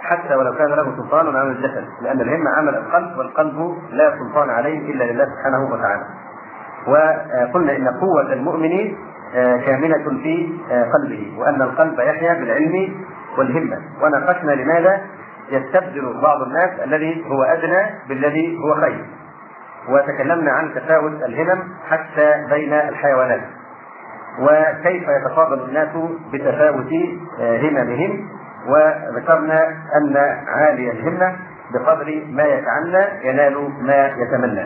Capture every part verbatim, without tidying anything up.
حتى ولو كان له سلطان على الجسد، لأن الهمة عمل القلب، والقلب لا سلطان عليه إلا لله سبحانه وتعالى. وقلنا إن قوة المؤمن كامنة في قلبه، وأن القلب يحيا بالعلم والهمة. وناقشنا لماذا يستبدل بعض الناس الذي هو أدنى بالذي هو خير، وتكلمنا عن تفاوت الهمم حتى بين الحيوانات، وكيف يتفاضل الناس بتفاوت هممهم. وذكرنا أن عالي الهمة بقدر ما يتعنى ينال ما يتمنى.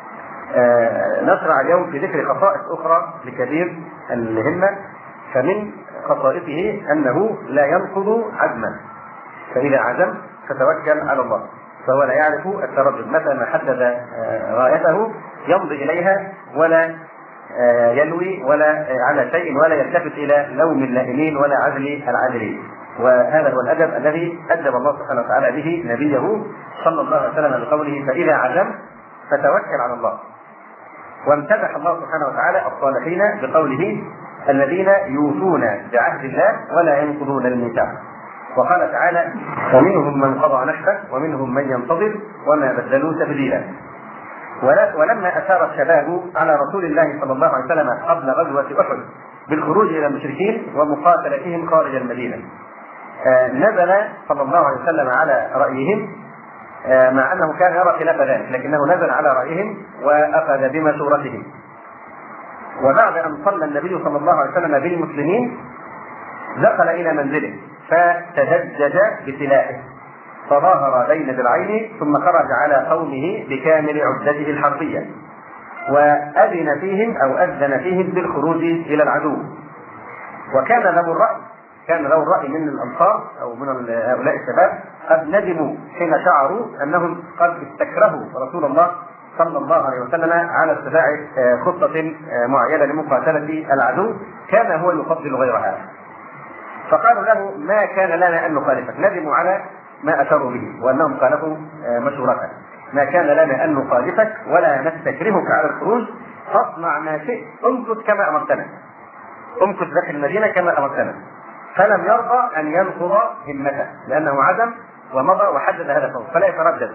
آه نشرع اليوم في ذكر خصائص أخرى لكبير الهمة. فمن خصائصه أنه لا ينقض عزما، فإذا عزم فتوكل على الله، فهو لا يعرف التردد، متى ما حدد آه غايته يمضي إليها، ولا آه يلوي ولا آه على شيء، ولا يلتفت إلى لوم اللائمين ولا عزل العادلين. وهذا هو الأدب الذي أدب الله سبحانه وتعالى به نبيه صلى الله عليه وسلم بقوله فإذا عزم فتوكل على الله. وامتدح الله سبحانه وتعالى الصالحين بقوله الذين يوفون بعهد الله ولا ينقضون الميثاق. وقال تعالى ومنهم من قضى نحبه ومنهم من ينتظر وما بدلوا تبديلا. ولما أثار الشباب على رسول الله صلى الله عليه وسلم قبل غزوة أحد بالخروج إلى المشركين ومقاتلتهم خارج المدينة، آه نزل صلى الله عليه وسلم على رأيهم، آه مع أنه كان يرى خلاف ذلك، لكنه نزل على رأيهم وأخذ بمشورتهم. وبعد أن صلى النبي صلى الله عليه وسلم بالمسلمين دخل إلى منزله فتدجج بسلاحه فظاهر بين ذراعيه، ثم خرج على قومه بكامل عدته الحربية، وأذن فيهم أو أذن فيهم بالخروج إلى العدو. وكان له الرأي كان له الرأي من الأنصار أو من هؤلاء الشباب قد ندموا حين شعروا أنهم قد استكرهوا رسول الله صلى الله عليه وسلم على اتباع خطة معينة لمقاتلة العدو كان هو يفضل غيرها. فقالوا له ما كان لنا أن نخالفك، ندموا على ما أشروا به وأنهم خالفوا مشورته. ما كان لنا أن نخالفك ولا نستكرهك على الخروج، فاصنع ما شئت، امكث كما أمرتنا، امكث داخل المدينة كما أمرتنا. فلم يرضى أن ينقض همته، لأنه عزم ومضى وحدد هدفه فلا يتردد،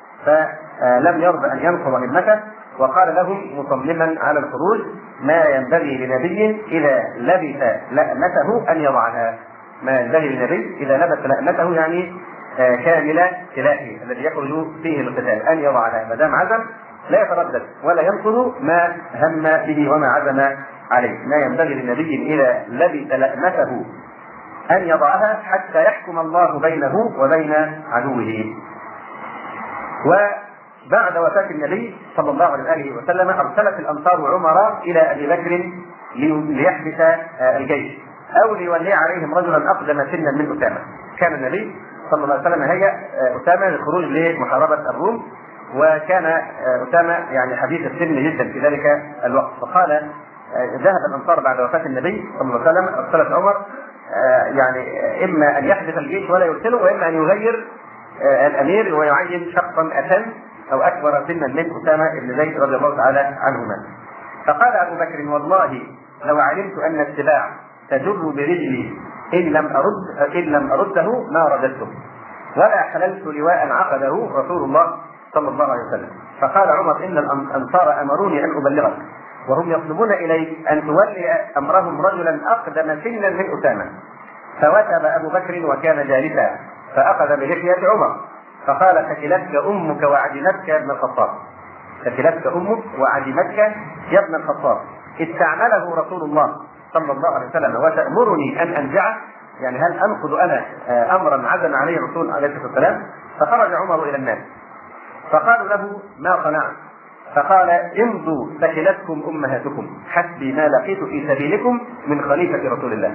فلم يرضى أن ينقض همته. وقال لهم مصمما على الخروج ما ينبغي لنبي إذا لبث لأمته أن يضعها. ما ينبغي لنبي إذا لبث لأمته يعني كامل سلاحه الذي يخرج فيه القتال أن يضعها، ما دام عزم لا يتردد ولا ينقض ما هم به وما عزم عليه. ما ينبغي للنبي إذا لبث لأمته أن يضعها حتى يحكم الله بينه وبين عدوه. وبعد وفاة النبي صلى الله عليه وسلم أرسلت الأنصار عمر إلى أبي بكر ليحبس الجيش أو ليولي عليهم رجلا أقدم سنا من أسامة. كان النبي صلى الله عليه وسلم هيأ أسامة للخروج لمحاربة الروم، وكان أسامة يعني حديث السن جدا في ذلك الوقت. فقال ذهب الأنصار بعد وفاة النبي صلى الله عليه وسلم أرسلت عمر يعني إما أن يحدث الجيش ولا يرسله، وإما أن يغير الأمير ويعين شخصا أسن أو أكبر سنا من أسامة بن زيد رضي الله تعالى عنهما. فقال أبو بكر والله لو علمت أن السباع تجر برجلي إن لم أرد إن لم أرده ما رددته، ولا حللت لواء عقده رسول الله صلى الله عليه وسلم. فقال عمر إن الأنصار أمروني أن أبلغك وهم يطلبون إليك أن تولي أمرهم رجلا أقدم سنا من أسامة. فوثب أبو بكر وكان جالسا فأخذ بلحية عمر فقال ثكلتك أمك وعدمتك يا ابن الخطاب، ثكلتك أمك وعدمتك يا ابن الخطاب، استعمله رسول الله صلى الله عليه وسلم وتأمرني أن أنزعه، يعني هل أنقض أنا أمرا عزم عليه الرسول عليه الصلاة والسلام؟ فخرج عمر إلى الناس فقالوا له ما صنعت؟ فقال امضوا ثكلتكم أمهاتكم حسبي ما لقيت في سبيلكم من خليفة رسول الله.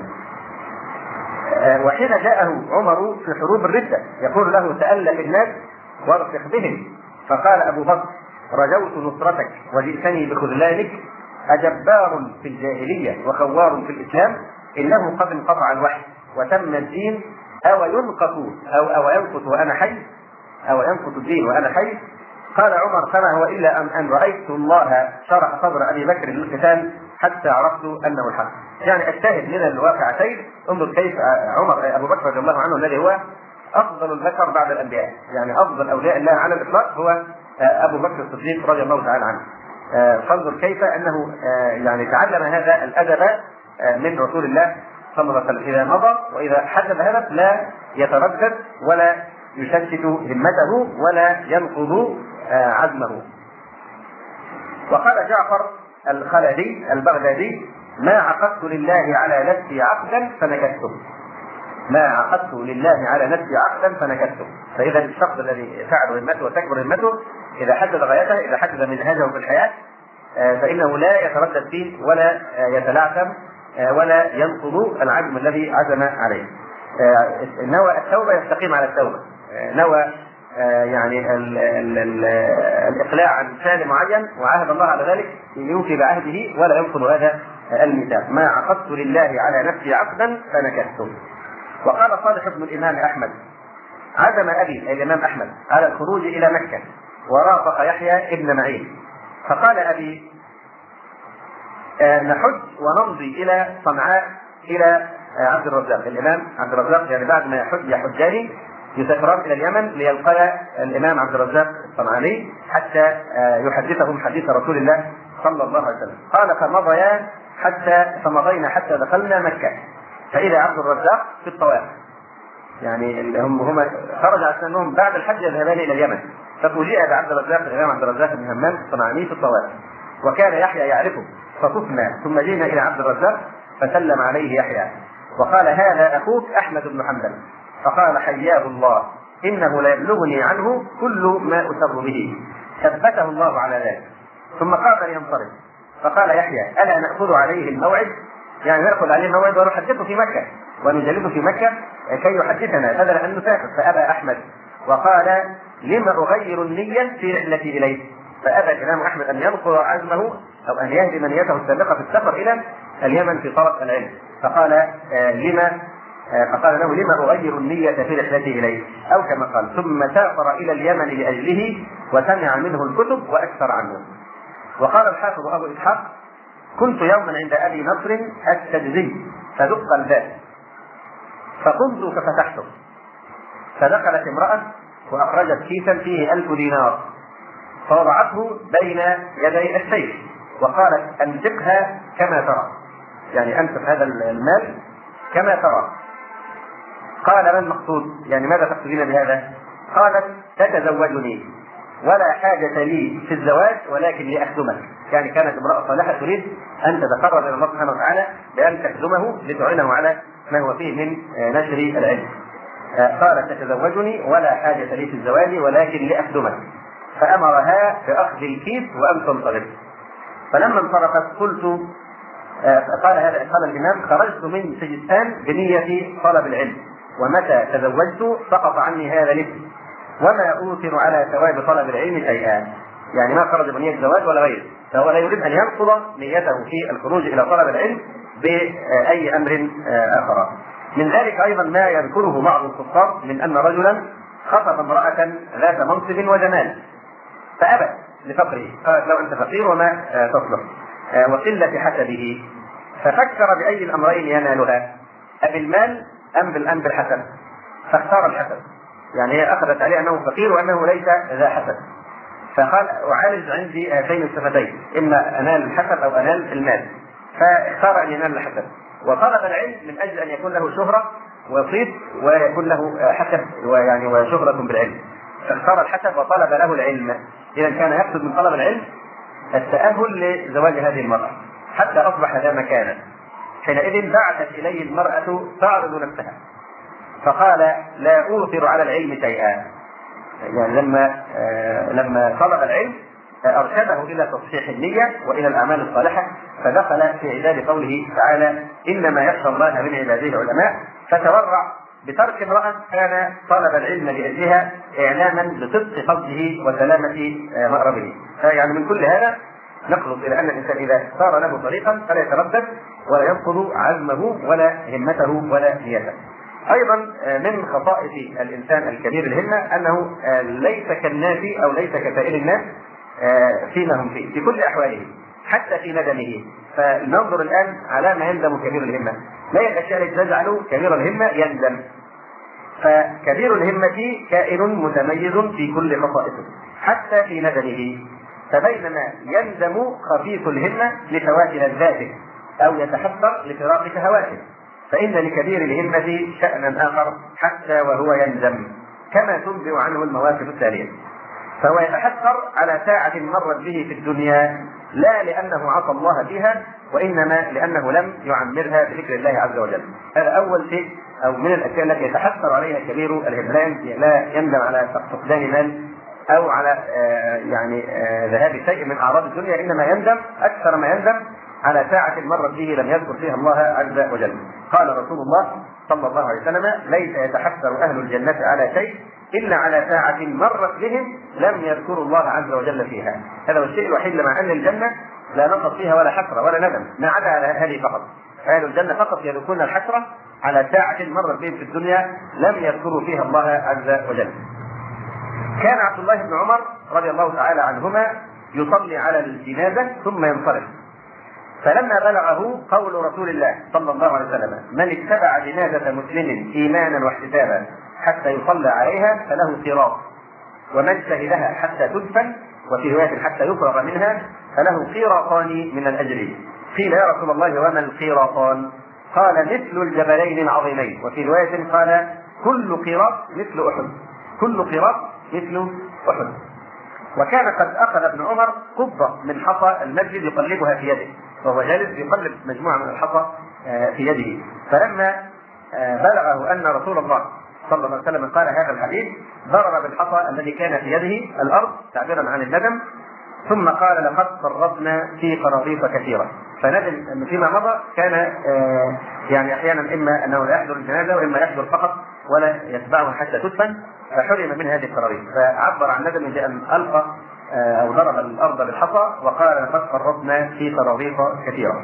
وحين جاءه عمر في حروب الردة يقول له تألف الناس وارفق بهم، فقال أبو بكر رجوت نصرتك وجئتني بخذلانك، أجبار في الجاهلية وخوار في الإسلام، إنه قد انقطع الوحي وتم الدين، أو ينقص أو أو ينقص وأنا حي أو ينقص الدين وأنا حي. قال عمر فما هو إلا أن, أن رأيت الله شرح صدر أبي بكر للقتال حتى عرفت أنه الحق. يعني اجتهد من الواقعتين. انظر كيف عمر أبو بكر رضي الله عنه الذي هو أفضل البشر بعد الأنبياء، يعني أفضل أولياء الله على الإطلاق هو أبو بكر الصديق رضي الله تعالى عنه. فانظر كيف أنه يعني تعلم هذا الأدب من رسول الله صلى الله عليه وسلم، إذا مضى وإذا حدث هدف لا يتردد ولا يشتت همته ولا ينقض عزمه. وقال جعفر الخلدي البغدادي: ما عقدت لله على نفسي عقدا فنكثته. ما عقدت لله على نفسي عقدا فنكثته. فإذا الشخص الذي تعلو همته وتكبر همته إذا حدد غايته، إذا حدد منهجه في الحياة، فإنه لا يتردد فيه ولا يتلعثم ولا ينقض العزم الذي عزم عليه. نوى التوبة يستقيم على التوبة، نوى يعني ال ال ال الإقلاع عن فعل معين وعهد الله على ذلك يوفي بعهده ولا ينقض هذا الميثاق. ما عقدت لله على نفسي عقدا فنكثته. وقال صالح بن الإمام أحمد: عزم أبي الإمام أحمد على الخروج إلى مكة ورافق يحيى ابن معين، فقال أبي: نحج ونمضي إلى صنعاء إلى عبد الرزاق. الإمام عبد الرزاق يعني بعد ما يحج يحجان يسافران إلى اليمن ليلقى الإمام عبد الرزاق الصنعاني حتى يحدثهم حديث رسول الله صلى الله عليه وسلم. قال: فمضيا حتى فمضينا حتى دخلنا مكة فإذا عبد الرزاق في الطواف، يعني هم هم خرج عشان انهم بعد الحج يذهبان إلى اليمن، ففوجئ بعبد الرزاق الإمام عبد الرزاق بن همام الصنعاني في الطواف، وكان يحيى يعرفه، فطفنا ثم جئنا إلى عبد الرزاق فسلم عليه يحيى وقال: هذا أخوك أحمد بن حنبل. فقال: حياه الله، إنه لا يبلغني عنه كل ما أسر به. ثبته الله على ذلك. ثم قام لينصرف فقال يحيى: ألا نأخذ عليه الموعد؟ يعني نأخذ عليه الموعد ونحدثه في مكة ونجلده في مكة كي يحدثنا بدل أن نسافر. فأبى أحمد وقال: لما أغير النية في رحلتي إليه؟ فأبى الإمام أحمد أن ينقض عزمه أو أن يهدم نيته السابقة في السفر إلى اليمن في طلب العلم. فقال: آه لما فقال له: لما أغير النية في رحلتي إليه؟ أو كما قال: ثم سافر إلى اليمن لأجله وسمع منه الكتب وأكثر عنه. وقال الحافظ أبو إسحاق: كنت يوما عند أبي نصر السجزي فدق الباب فقمت ففتحته، فدخلت امرأة وأخرجت كيسا فيه ألف دينار فوضعته بين يدي السيف وقالت: أنفقها كما ترى، يعني أنفق هذا المال كما ترى. قال: ما المقصود؟ يعني ماذا تقصدين بهذا؟ قالت: تتزوجني ولا حاجة لي في الزواج ولكن لأخدمك. يعني كانت امرأة صالحة تريد أن تتقرب إلى الله سبحانه وتعالى بأن تخدمه لتعينه على ما هو فيه من نشر العلم. قالت: تتزوجني ولا حاجة لي في الزواج ولكن لأخدمك. فأمرها بأخذ الكيس وأن تنطلق. فلما انصرفت قلت قال هذا قال الإمام: خرجت من سجستان بنية طلب العلم، ومتى تزوجت سقط عني هذا الاسم، وما أوثر على ثواب طلب العلم شيئا. يعني ما خرج بنية الزواج ولا غيره، فهو لا يريد أن ينقض نيته في الخروج إلى طلب العلم بأي أمر آخر. من ذلك أيضا ما يذكره بعض الكفار من أن رجلا خطب امرأة ذات منصب وجمال فأبى لفقره، قالت: لو أنت فقير وما تصلح وقلة حسبه. ففكر بأي الأمرين ينالها، أبالمال أم بالأم بالحسب؟ فاختار الحسب، يعني هي أخذت عليه أنه فقير وأنه ليس ذا حسب، فقال: أعالج عندي هاتين الصفتين، إما أنال الحسب أو أنال المال. فاختار أن ينال الحسب، وطلب العلم من أجل أن يكون له شهرة وصيت ويكون له حسب ويعني وشهرة بالعلم، فاختار الحسب وطلب له العلم. إذا كان يقصد من طلب العلم التأهل لزواج هذه المرأة حتى أصبح ذا مكانة. حينئذ بعثت إليه المرأة تعرض نفسها فقال: لا أوثر على العلم شيئا. يعني لما آه لما طلب العلم أرشده إلى تصحيح النية وإلى الأعمال الصالحة، فدخل في عداد قوله تعالى: إنما يخشى الله من عباده العلماء. فتورع بترك امرأة كان طلب العلم لأجلها إعلاما بصدق قصده وسلامة مأربه. يعني من كل هذا نخلص إلى أن الإنسان إذا صار له طريقا فلا يتردد ولا ينقض عزمه ولا همته ولا نيته. أيضا من خصائص الإنسان الكبير الهمة أنه ليس كالناس أو ليس كسائر الناس فيما هم فيه في كل أحواله حتى في ندمه. فننظر الآن على ما يندم كبير الهمة. ما هي الأشياء التي تجعل كبير الهمة يندم؟ فكبير الهمة كائن متميز في كل خصائصه حتى في ندمه، فبينما يندم خفيف الهمة لفوات لذاته أو يتحسر لفراق شهواته، فإن لكبير الهمة شأنا آخر حتى وهو يندم، كما تنبئ عنه المواقف التالية. فهو يتحسر على ساعة مرت به في الدنيا لا لأنه عصى الله فيها، وإنما لأنه لم يعمرها بذكر الله عز وجل. هذا أول شيء أو من الأشياء التي يتحسر عليها كبير الهمة، لا يندم على فقدان مال أو على آه يعني آه ذهاب شيء من أعراض الدنيا، إنما يندم أكثر ما يندم على ساعة مرت به لم يذكر فيها الله عز وجل. قال رسول الله صلى الله عليه وسلم: ليس يتحسر أهل الجنة على شيء إلا على ساعة مرت بهم لم يذكروا الله عز وجل فيها. هذا هو الشيء الوحيد، مع أن الجنة لا نقص فيها ولا حسرة ولا ندم، ما عدا على هذه فقط. أهل الجنة فقط يذكرون الحسرة على ساعة مرت بهم في الدنيا لم يذكروا فيها الله عز وجل. كان عبد الله بن عمر رضي الله تعالى عنهما يصلي على الجنازة ثم ينصرف، فلما بلغه قول رسول الله صلى الله عليه وسلم: من اتبع جنازة مسلم إيمانا واحتسابا حتى يصلى عليها فله قيراط، ومن شهدها حتى تدفن، وفي رواية حتى يفرغ منها، فله قيراطان من الأجر. قيل: يا رسول الله وما القيراطان؟ قال: مثل الجبلين العظيمين، وفي رواية قال: كل قيراط مثل أحد، كل قيراط مثل أحد. وكان قد أخذ ابن عمر قبضة من حصى المسجد يقلبها في يده، وهو جالس يقلب مجموعة من الحصى في يده، فلما بلغه أن رسول الله صلى الله عليه وسلم قال هذا الحديث ضرب بالحصى الذي كان في يده الأرض تعبيرا عن الندم، ثم قال: لقد فرطنا في قراطيس كثيرة. فندم أن فيما مضى كان يعني أحيانا إما أنه لا يحضر الجنازة وإما يحضر فقط ولا يتبعها حتى تدفن، فحرم من هذه القراريط، فعبر عن ندمه بأن ألقى أو ضرب الأرض بالحصى وقال: لقد فرطنا في قراطيس كثيرة.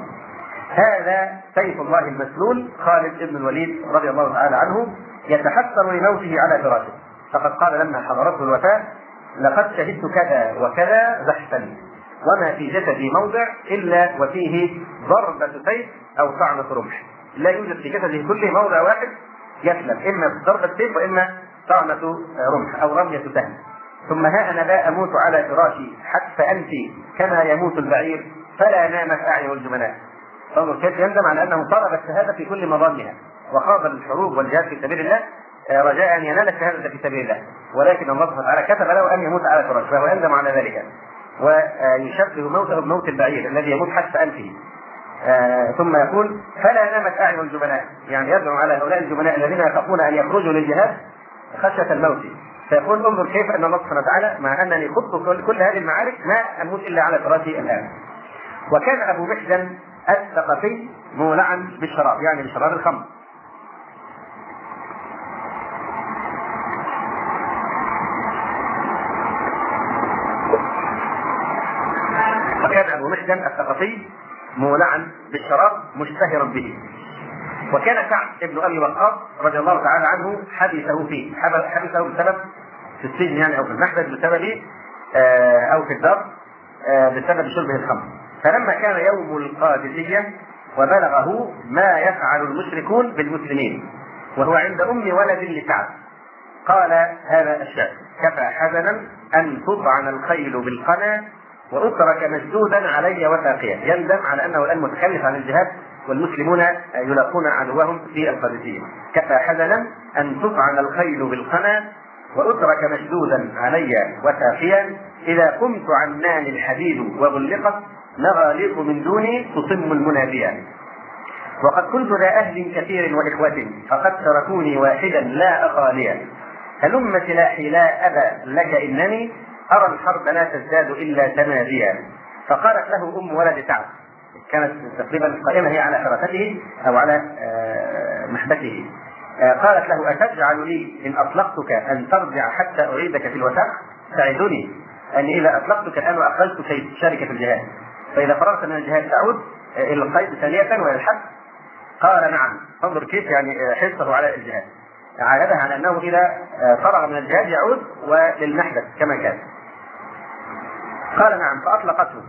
هذا سيف الله المسلول خالد بن الوليد رضي الله تعالى عنه يتحسر لموته على فراشه، فقد قال لما حضرته الوفاة: لقد شهدت كذا وكذا زحفا، وما في جسدي موضع إلا وفيه ضربة سيف أو طعنة رمح، لا يوجد في جسده كله موضع واحد يسلم، إما ضربة سيف وإما طعنة رمح أو رمية سهم. ثم ها أنا لا أموت على فراشي حتى أنتي كما يموت البعير فلا نامت أعين الجبناء. فانظر كيف يندم على أنه طلب الشهادة في كل مظانها وخاض الحروب والجهاد في سبيل الله رجاء أن ينال الشهادة في سبيل الله، ولكن الله سبحانه وتعالى كتب له أن يموت على فراشه، فهو يندم على ذلك، ويشبه موته بموت البعير الذي يموت حتى أنفه. آه ثم يقول: فلا نامت أعين الجبناء، يعني يدعو على هؤلاء الجبناء الذين يخافون أن يخرجوا للجهاد خشية الموت، فيقول: انظر كيف أن الله سبحانه وتعالى مع أنني خضت كل, كل هذه المعارك ما أموت إلا على فراشي الآن. وكان أبو محزن الثقفي مولعا بالشراب، يعني بشراب الخمر. وكان أبو محزن الثقفي مولعا بالشراب مشتهرا به. وكان سعد بن أبي وقاص رضي الله تعالى عنه حبسه فيه، حبسه بسبب في السجن يعني أو في المحبس بسبب أو في الدار بسبب شربه الخمر. فلما كان يوم القادسية وبلغه ما يفعل المشركون بالمسلمين وهو عند أم ولد لسعد، قال هذا الشعر: كفى حزنا أن تطعن الخيل بالقنا وأترك مشدودا علي وثاقيا. يندم على أنه الآن متخلف عن الجهاد والمسلمون يلاقون عدوهم في القادسية. كفى حزنا أن تطعن الخيل بالقنا وأترك مشدودا علي وثاقيا، إذا قمت عنان الحديد وغلقت مغاليق من دوني تصم المناديا. وقد كنت ذا أهل كثير وإخوة فقد تركوني واحدا لا أخاليا، هلم سلاحي لا أبا لك إنني أرى الحرب لا تزداد إلا تماديا. فقالت له أم ولد سعد، كانت تقريبا قائمة هي على حركته أو على محبته، قالت له: أتجعل لي إن أطلقتك أن ترجع حتى أعيدك في الوثاق؟ تعدني أني إذا أطلقتك الآن وأخرجتك كي تشارك في الجهاد، فإذا فرغت من الجهاد تعود إلى القيد ثانية وإلى الحج؟ قال: نعم. انظر كيف يعني حرصه على الجهاد، عاهدها على أنه إذا فرغ من الجهاد يعود وللمحبس كما كان. قال: نعم. فأطلقته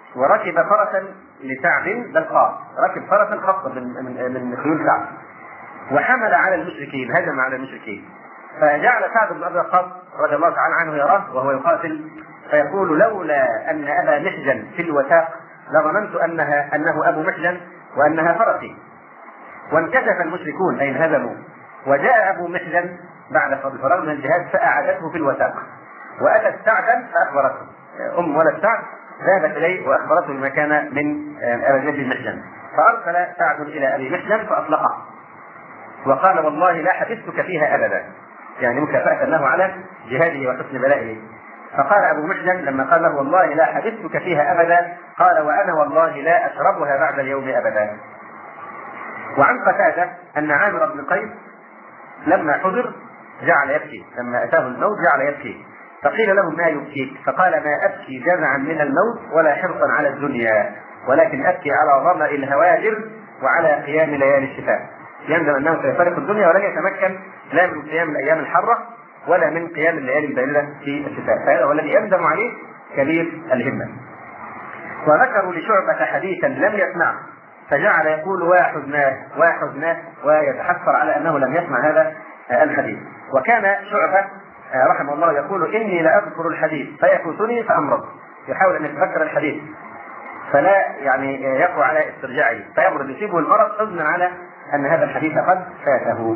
وركب فرسا لسعد بلقاء، ركب فرسا خاصا من من خيول سعد، وحمل على المشركين، هجم على المشركين. فجعل سعد بن ابي وقاص رضي الله تعالى عنه يراه وهو يقاتل فيقول: لولا ان ابا محجن في الوثاق لظننت انها انه ابو محجن وانها فرسي. وانكشف المشركون اي انهزموا، وجاء ابو محجن بعد الفراغ من الجهاد فاعادته في الوثاق، واتت سعدا فاخبرته. ام ولد سعد ذهبت اليه واخبرته بما كان من ابي محجن، فارسل سعد الى ابي محجن فاطلقه وقال: والله لا حبستك فيها ابدا، يعني مكافأة له على جهاده وحسن بلائه. فقال ابو محجن لما قال له: والله لا حبستك فيها ابدا، قال: وانا والله لا اشربها بعد اليوم ابدا. وعن قتادة ان عامر بن قيس لما حضر جعل يبكي، لما اتاه الموت جعل يبكي، فقيل له: ما يبكيك؟ فقال: ما ابكي جزعا من الموت ولا حرصا على الدنيا، ولكن ابكي على ظمأ الهواجر وعلى قيام ليالي الشتاء. يندم انه سيفارق الدنيا ولن يتمكن لا من قيام الايام الحاره ولا من قيام الليالي البارده في الشتاء، فهذا هو الذي يندم عليه كبير الهمه. وذكروا لشعبة حديثا لم يسمعه فجعل يقول: وحزناه وحزناه، ويتحسر على انه لم يسمع هذا الحديث. وكان شعبة رحمه الله يقول: اني لاذكر الحديث فيفوتني فامرض، يحاول ان يتذكر الحديث فلا يعني يقوى على استرجاعه فيمرض، يصيبه المرض حزنا على ان هذا الحديث قد فاته.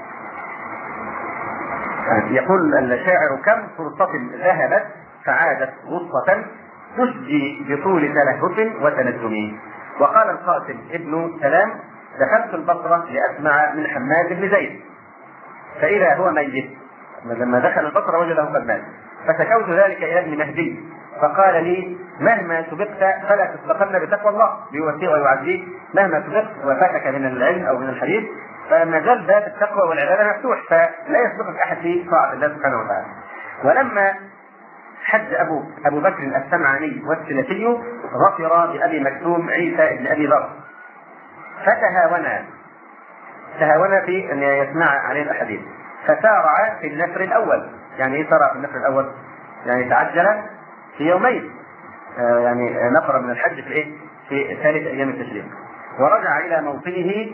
يقول الشاعر: كم فرصة ذهبت فعادت غصة تسجي بطول تلهف وتندم. وقال القاسم ابن سلام: دخلت البصرة لأسمع من حماد بن زيد فإذا هو ميت، لما دخل البصرة وجده قد مات، فشكوت ذلك إلى ابن مهدي فقال لي: مهما سبقت فلا تسبقن بتقوى الله، بيوسيه ويعزيه، مهما سبقت وفاتك من العلم أو من الحديث فما زال باب التقوى والعبادة مفتوح، فلا يسبقك أحد في طاعة الله سبحانه وتعالى. ولما حج أبو أبو بكر السمعاني والسلفي ظفر بأبي مكتوم عيسى بن أبي ذر فتهاونا تهاونا في أن يسمع عليه الأحاديث، فسارع في النفر الأول. يعني إيه سارع في النفر الأول؟ يعني تعجل في يومين، آه يعني نفر من الحج في إيه؟ في ثالث أيام التشريق، ورجع إلى موطنه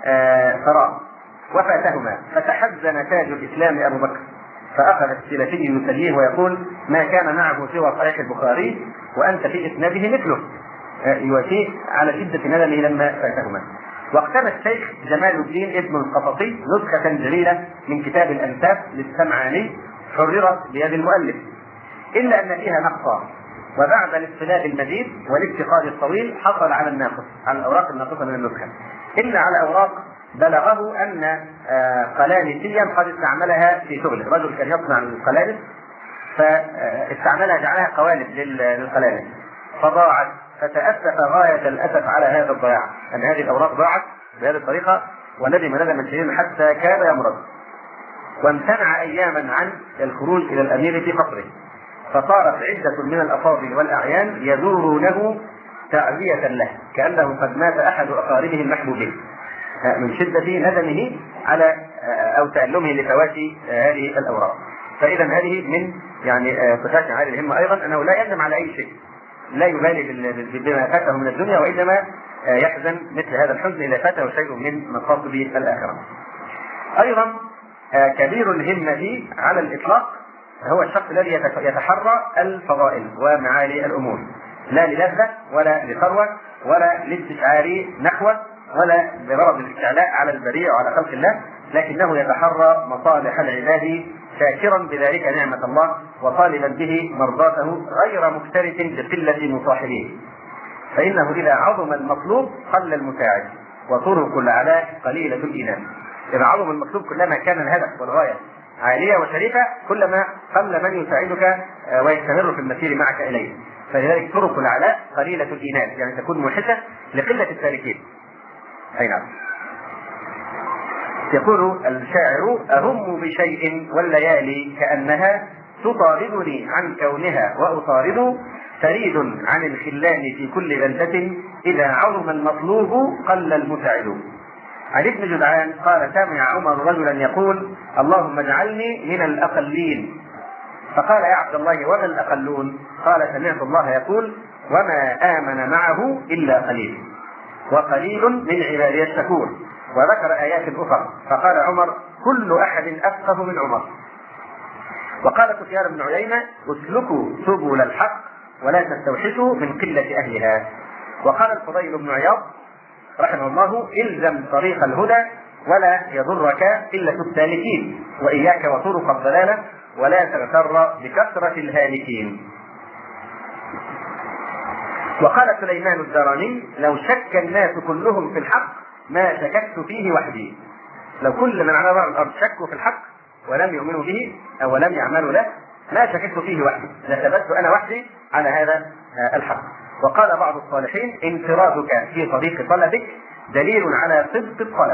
سراء وفاتهما، فتحزن تاج الإسلام أبو بكر، فأخذ السلفي يسليه ويقول: ما كان معه سوى صحيح البخاري وأنت في إسناده مثله، يواسيه على شدة ندمه لما فاتهما. واقتنى الشيخ جمال الدين ابن القططي نسخة جليلة من كتاب الأنساب للسمعاني حررت بيد المؤلف، إلا أن فيها نقصا، وبعد الاصطلاح المزيد والاتخاذ الطويل حصل على الناقص، على الأوراق الناقصة من النسخة، إلا على أوراق بلغه أن قلانسيا قد استعملها في شغله. رجل كان يصنع القلانس فاستعملها جعلها قوالب للقلانس فضاعت، فتأسف غاية الأسف على هذا الضياع، أن هذه الأوراق ضاعت بهذه الطريقة، وندم ندما شديدا حتى كاد يمرض، وامتنع أياما عن الخروج إلى الأمير في قصره، فصارت عدة من الأفاضل والأعيان يزورونه تعزية له كأنه قد مات أحد أقاربه المحبوبين من شدة ندمه على أو تألمه لفوات هذه الأوراق. فإذا هذه من يعني صفات عالي الهمة أيضا، أنه لا يندم على أي شيء، لا يبالي بما فاته من الدنيا، وإنما يحزن مثل هذا الحزن إذا فاته شيء من مقاصد الآخرة. أيضا كبير الهمة على الإطلاق هو الشخص الذي يتحرى الفضائل ومعالي الأمور، لا للذة ولا لثروة ولا لاستشعار نحوه ولا بغرض الاستعلاء على البريء وعلى خلق الله، لكنه يتحرى مصالح العباد شاكرا بذلك نعمة الله وطالبا به مرضاته غير مكترث بقلة مصاحبيه، فإنه إذا عظم المطلوب قل المساعد وطرق العلاء قليلة الإنام. إذا عظم المطلوب كلما كان الهدف والغاية عالية وشريفة كلما قل من يساعدك ويستمر في المسير معك إليه، فلذلك طرق العلاء قليلة الإنام، يعني تكون موحشة لقلة السالكين. أي نعم. يقول الشاعر: أهم بشيء والليالي كأنها تطاردني عن كونها وأطارد، فريد عن الخلان في كل بلدة إذا عظم المطلوب قل المساعد. عن ابن جدعان قال: سمع عمر رجلا يقول: اللهم اجعلني من الأقلين، فقال: يا عبد الله وما الأقلون؟ قال: سمعت الله يقول: وما آمن معه إلا قليل، وقليل من عبادي الشكور. وذكر آيات أخرى، فقال عمر: كل أحد أفقه من عمر. وقال سفيان بن عيينة: اسلكوا سبل الحق ولا تستوحشوا من قلة أهلها. وقال الفضيل بن عياض رحمه الله: الزم طريق الهدى ولا يضرك قلة السالكين، وإياك وطرق الضلالة ولا تغتر بكثرة الهالكين. وقال سليمان الدراني: لو شك الناس كلهم في الحق ما شككت فيه وحدي. لو كل من على ظهر الأرض شكوا في الحق ولم يؤمنوا به أو لم يعملوا له ما شككت فيه وحدي، لثبت أنا وحدي على هذا الحق. وقال بعض الصالحين: انفرادك في طريق طلبك دليل على صدق الطلب.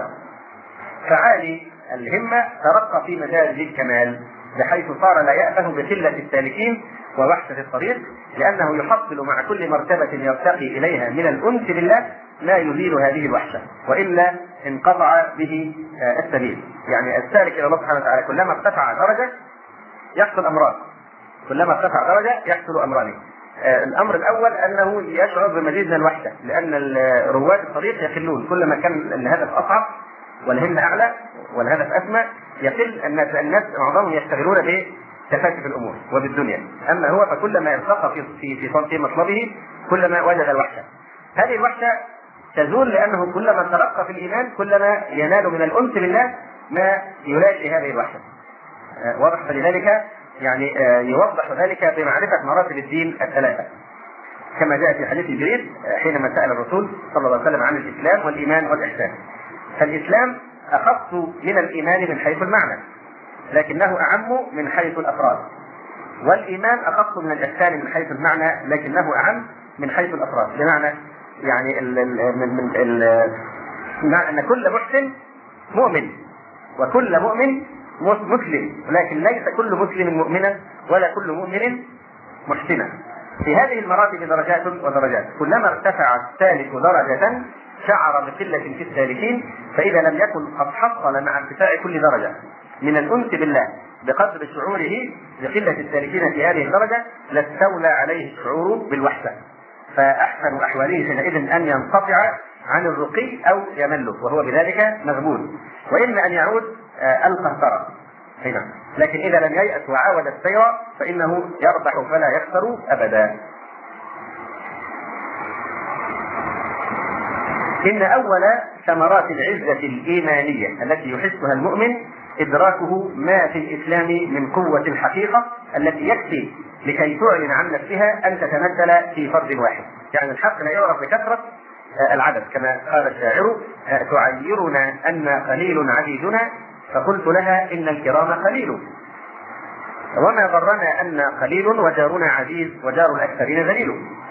فعالي الهمة ترقى في مجال الكمال بحيث صار لا يأبه بقلة السالكين ووحشة الطريق، لأنه يحصل مع كل مرتبة يرتقي إليها من الأنس بالله لا يزيل هذه الوحشة، وإلا انقطع به السبيل. يعني السالك إلى الله سبحانه وتعالى كلما ارتفع درجة يحصل أمران، كلما ارتفع درجة يحصل أمران. الأمر الأول أنه يشعر بمزيد من الوحشة، لأن رواد الطريق يقلون، كلما كان الهدف أصعب والهمة أعلى والهدف أسمى يقل الناس. الناس معظمهم يشتغلون بتفاهة الأمور وبالدنيا، أما هو فكلما ارتقى في في في مطلبه كلما وجد الوحشة. هذه الوحشة تزول لأنه كلما ترقى في الإيمان كلما ينال من الأنس بالله ما يلاشي هذه الوحشة. واضح؟ فلذلك يعني يوضح ذلك بمعرفة مراتب الدين الثلاثة، كما جاء في حديث جبريل حينما سأل الرسول صلى الله عليه وسلم عن الإسلام والإيمان والإحسان. فالإسلام أخص من الإيمان من حيث المعنى، لكنه أعم من حيث الأفراد. والإيمان أخص من الإحسان من حيث المعنى، لكنه أعم من حيث الأفراد. بمعنى يعني ال ال من من ال أن كل محسن مؤمن وكل مؤمن مسلم، لكن ليس كل مسلم مؤمنا ولا كل مؤمن محسنا. في هذه المراتب درجات ودرجات، كلما ارتفع السالك درجة شعر بقلة في السالكين، فإذا لم يكن قد حصل مع ارتفاع كل درجة من الأنس بالله بقدر شعوره بقلة السالكين في هذه الدرجة لاستولى عليه الشعور بالوحدة، فأحسن أحواله حينئذ أن ينقطع عن الرقي أو يمله، وهو بذلك مغبون، وإما أن يعود القهقرة هنا. لكن إذا لم ييأس وعاود السير فإنه يربح فلا يخسر أبدا. إن أول ثمرات العزة الإيمانية التي يحسها المؤمن إدراكه ما في الإسلام من قوة الحقيقة التي يكفي لكي تعلن عن نفسها أن تتمثل في فرد واحد. يعني الحق لا يعرف بكثرة العدد، كما قال الشاعر: تعيرنا أن قليل عديدنا فقلت لها إن الكرام قليل، وما ضرنا أن قليل وجارنا عزيز وجار الأكثرين ذليل.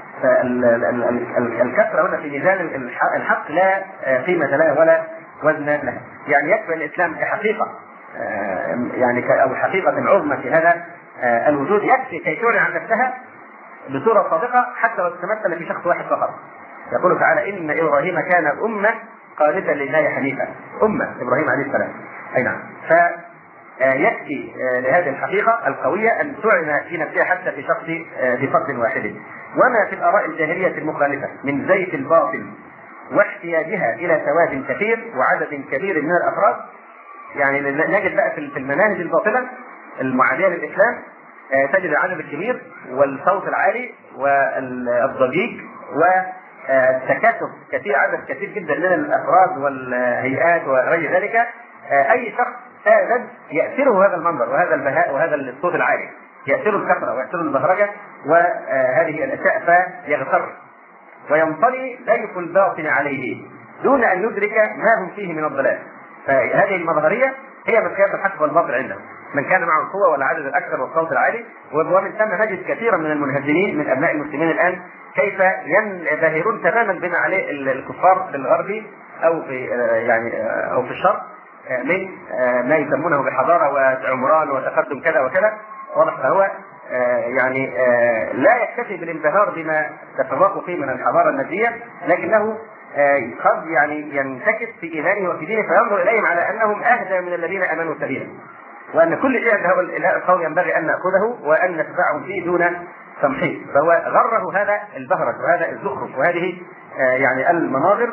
فالكثرة هنا في ميزان الحق لا قيمة لها ولا وزن لها. يعني يكفي الإسلام كحقيقة، يعني أو حقيقة عظمى في هذا الوجود، يكفي كي تعلن عن نفسها بصورة صادقة حتى لو تتمثل في شخص واحد فقط. يقول تعالى: إن إبراهيم كان أمة قانتا لله حنيفا. أمة إبراهيم عليه السلام، أي نعم. فيكفي لهذه الحقيقة القوية أن تعلن في نفسها حتى في شخص في فرد واحد. وما في الآراء الجاهلية المخالفة من زيف الباطل واحتياجها إلى سواد كثير وعدد كبير من الأفراد، يعني نجد بقى في المناهج الباطلة المعادية للإسلام تجد العدد الكبير والصوت العالي والضجيج والتكاتف كثير، عدد كثير جدا من الأفراد والهيئات وغير ذلك. أي شخص ساذج يأثره هذا المنظر وهذا البهاء وهذا الصوت العالي، يأثره الكثرة ويأثره البهرجة وهذه الأشياء، فيغتر وينطلي ضيف الباطن عليه دون أن يدرك ما هم فيه من الضلال. فهذه المظهرية هي مقياس الحق والباطل عنده، من كان معه القوة والعدد الأكثر والصوت العالي. ومن ثم نجد كثيرا من المنهزمين من أبناء المسلمين الآن كيف ينبهرون تماما بما عليه الكفار في الغرب أو في يعني أو في الشرق من ما يسمونه بحضارة وعمران وتقدم كذا وكذا. واضح؟ فهو يعني لا يكتفي بالانبهار بما تفوقوا فيه من الحضارة النبية، لكنه قد يعني ينتكس في إيمانه وفي دينه فينظر إليهم على أنهم أهدى من الذين آمنوا سبيلا، وأن كل شيء هؤلاء القوم ينبغي أن نأخذه وأن نتبعهم فيه دون تمحيص. فهو غره هذا البهرج وهذا الزخرف وهذه يعني المناظر،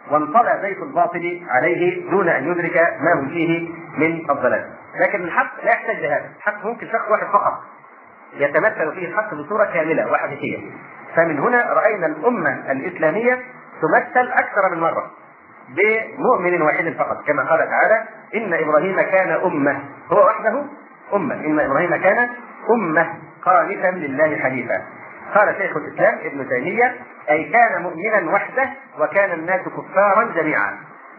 وانطلى زيت الباطل عليه دون ان يدرك ما هم فيه من الضلال. لكن الحق لا يحتاج لهذا، الحق ممكن شخص واحد فقط يتمثل فيه الحق بصوره كامله وحقيقيه. فمن هنا راينا الامه الاسلاميه تمثل اكثر من مره بمؤمن واحد فقط، كما قال تعالى: ان ابراهيم كان امه، هو وحده امه، ان ابراهيم كان امه قانتا لله حنيفا. قال شيخ الاسلام ابن تيميه: اي كان مؤمنا وحده وكان الناس كفارا جميعا.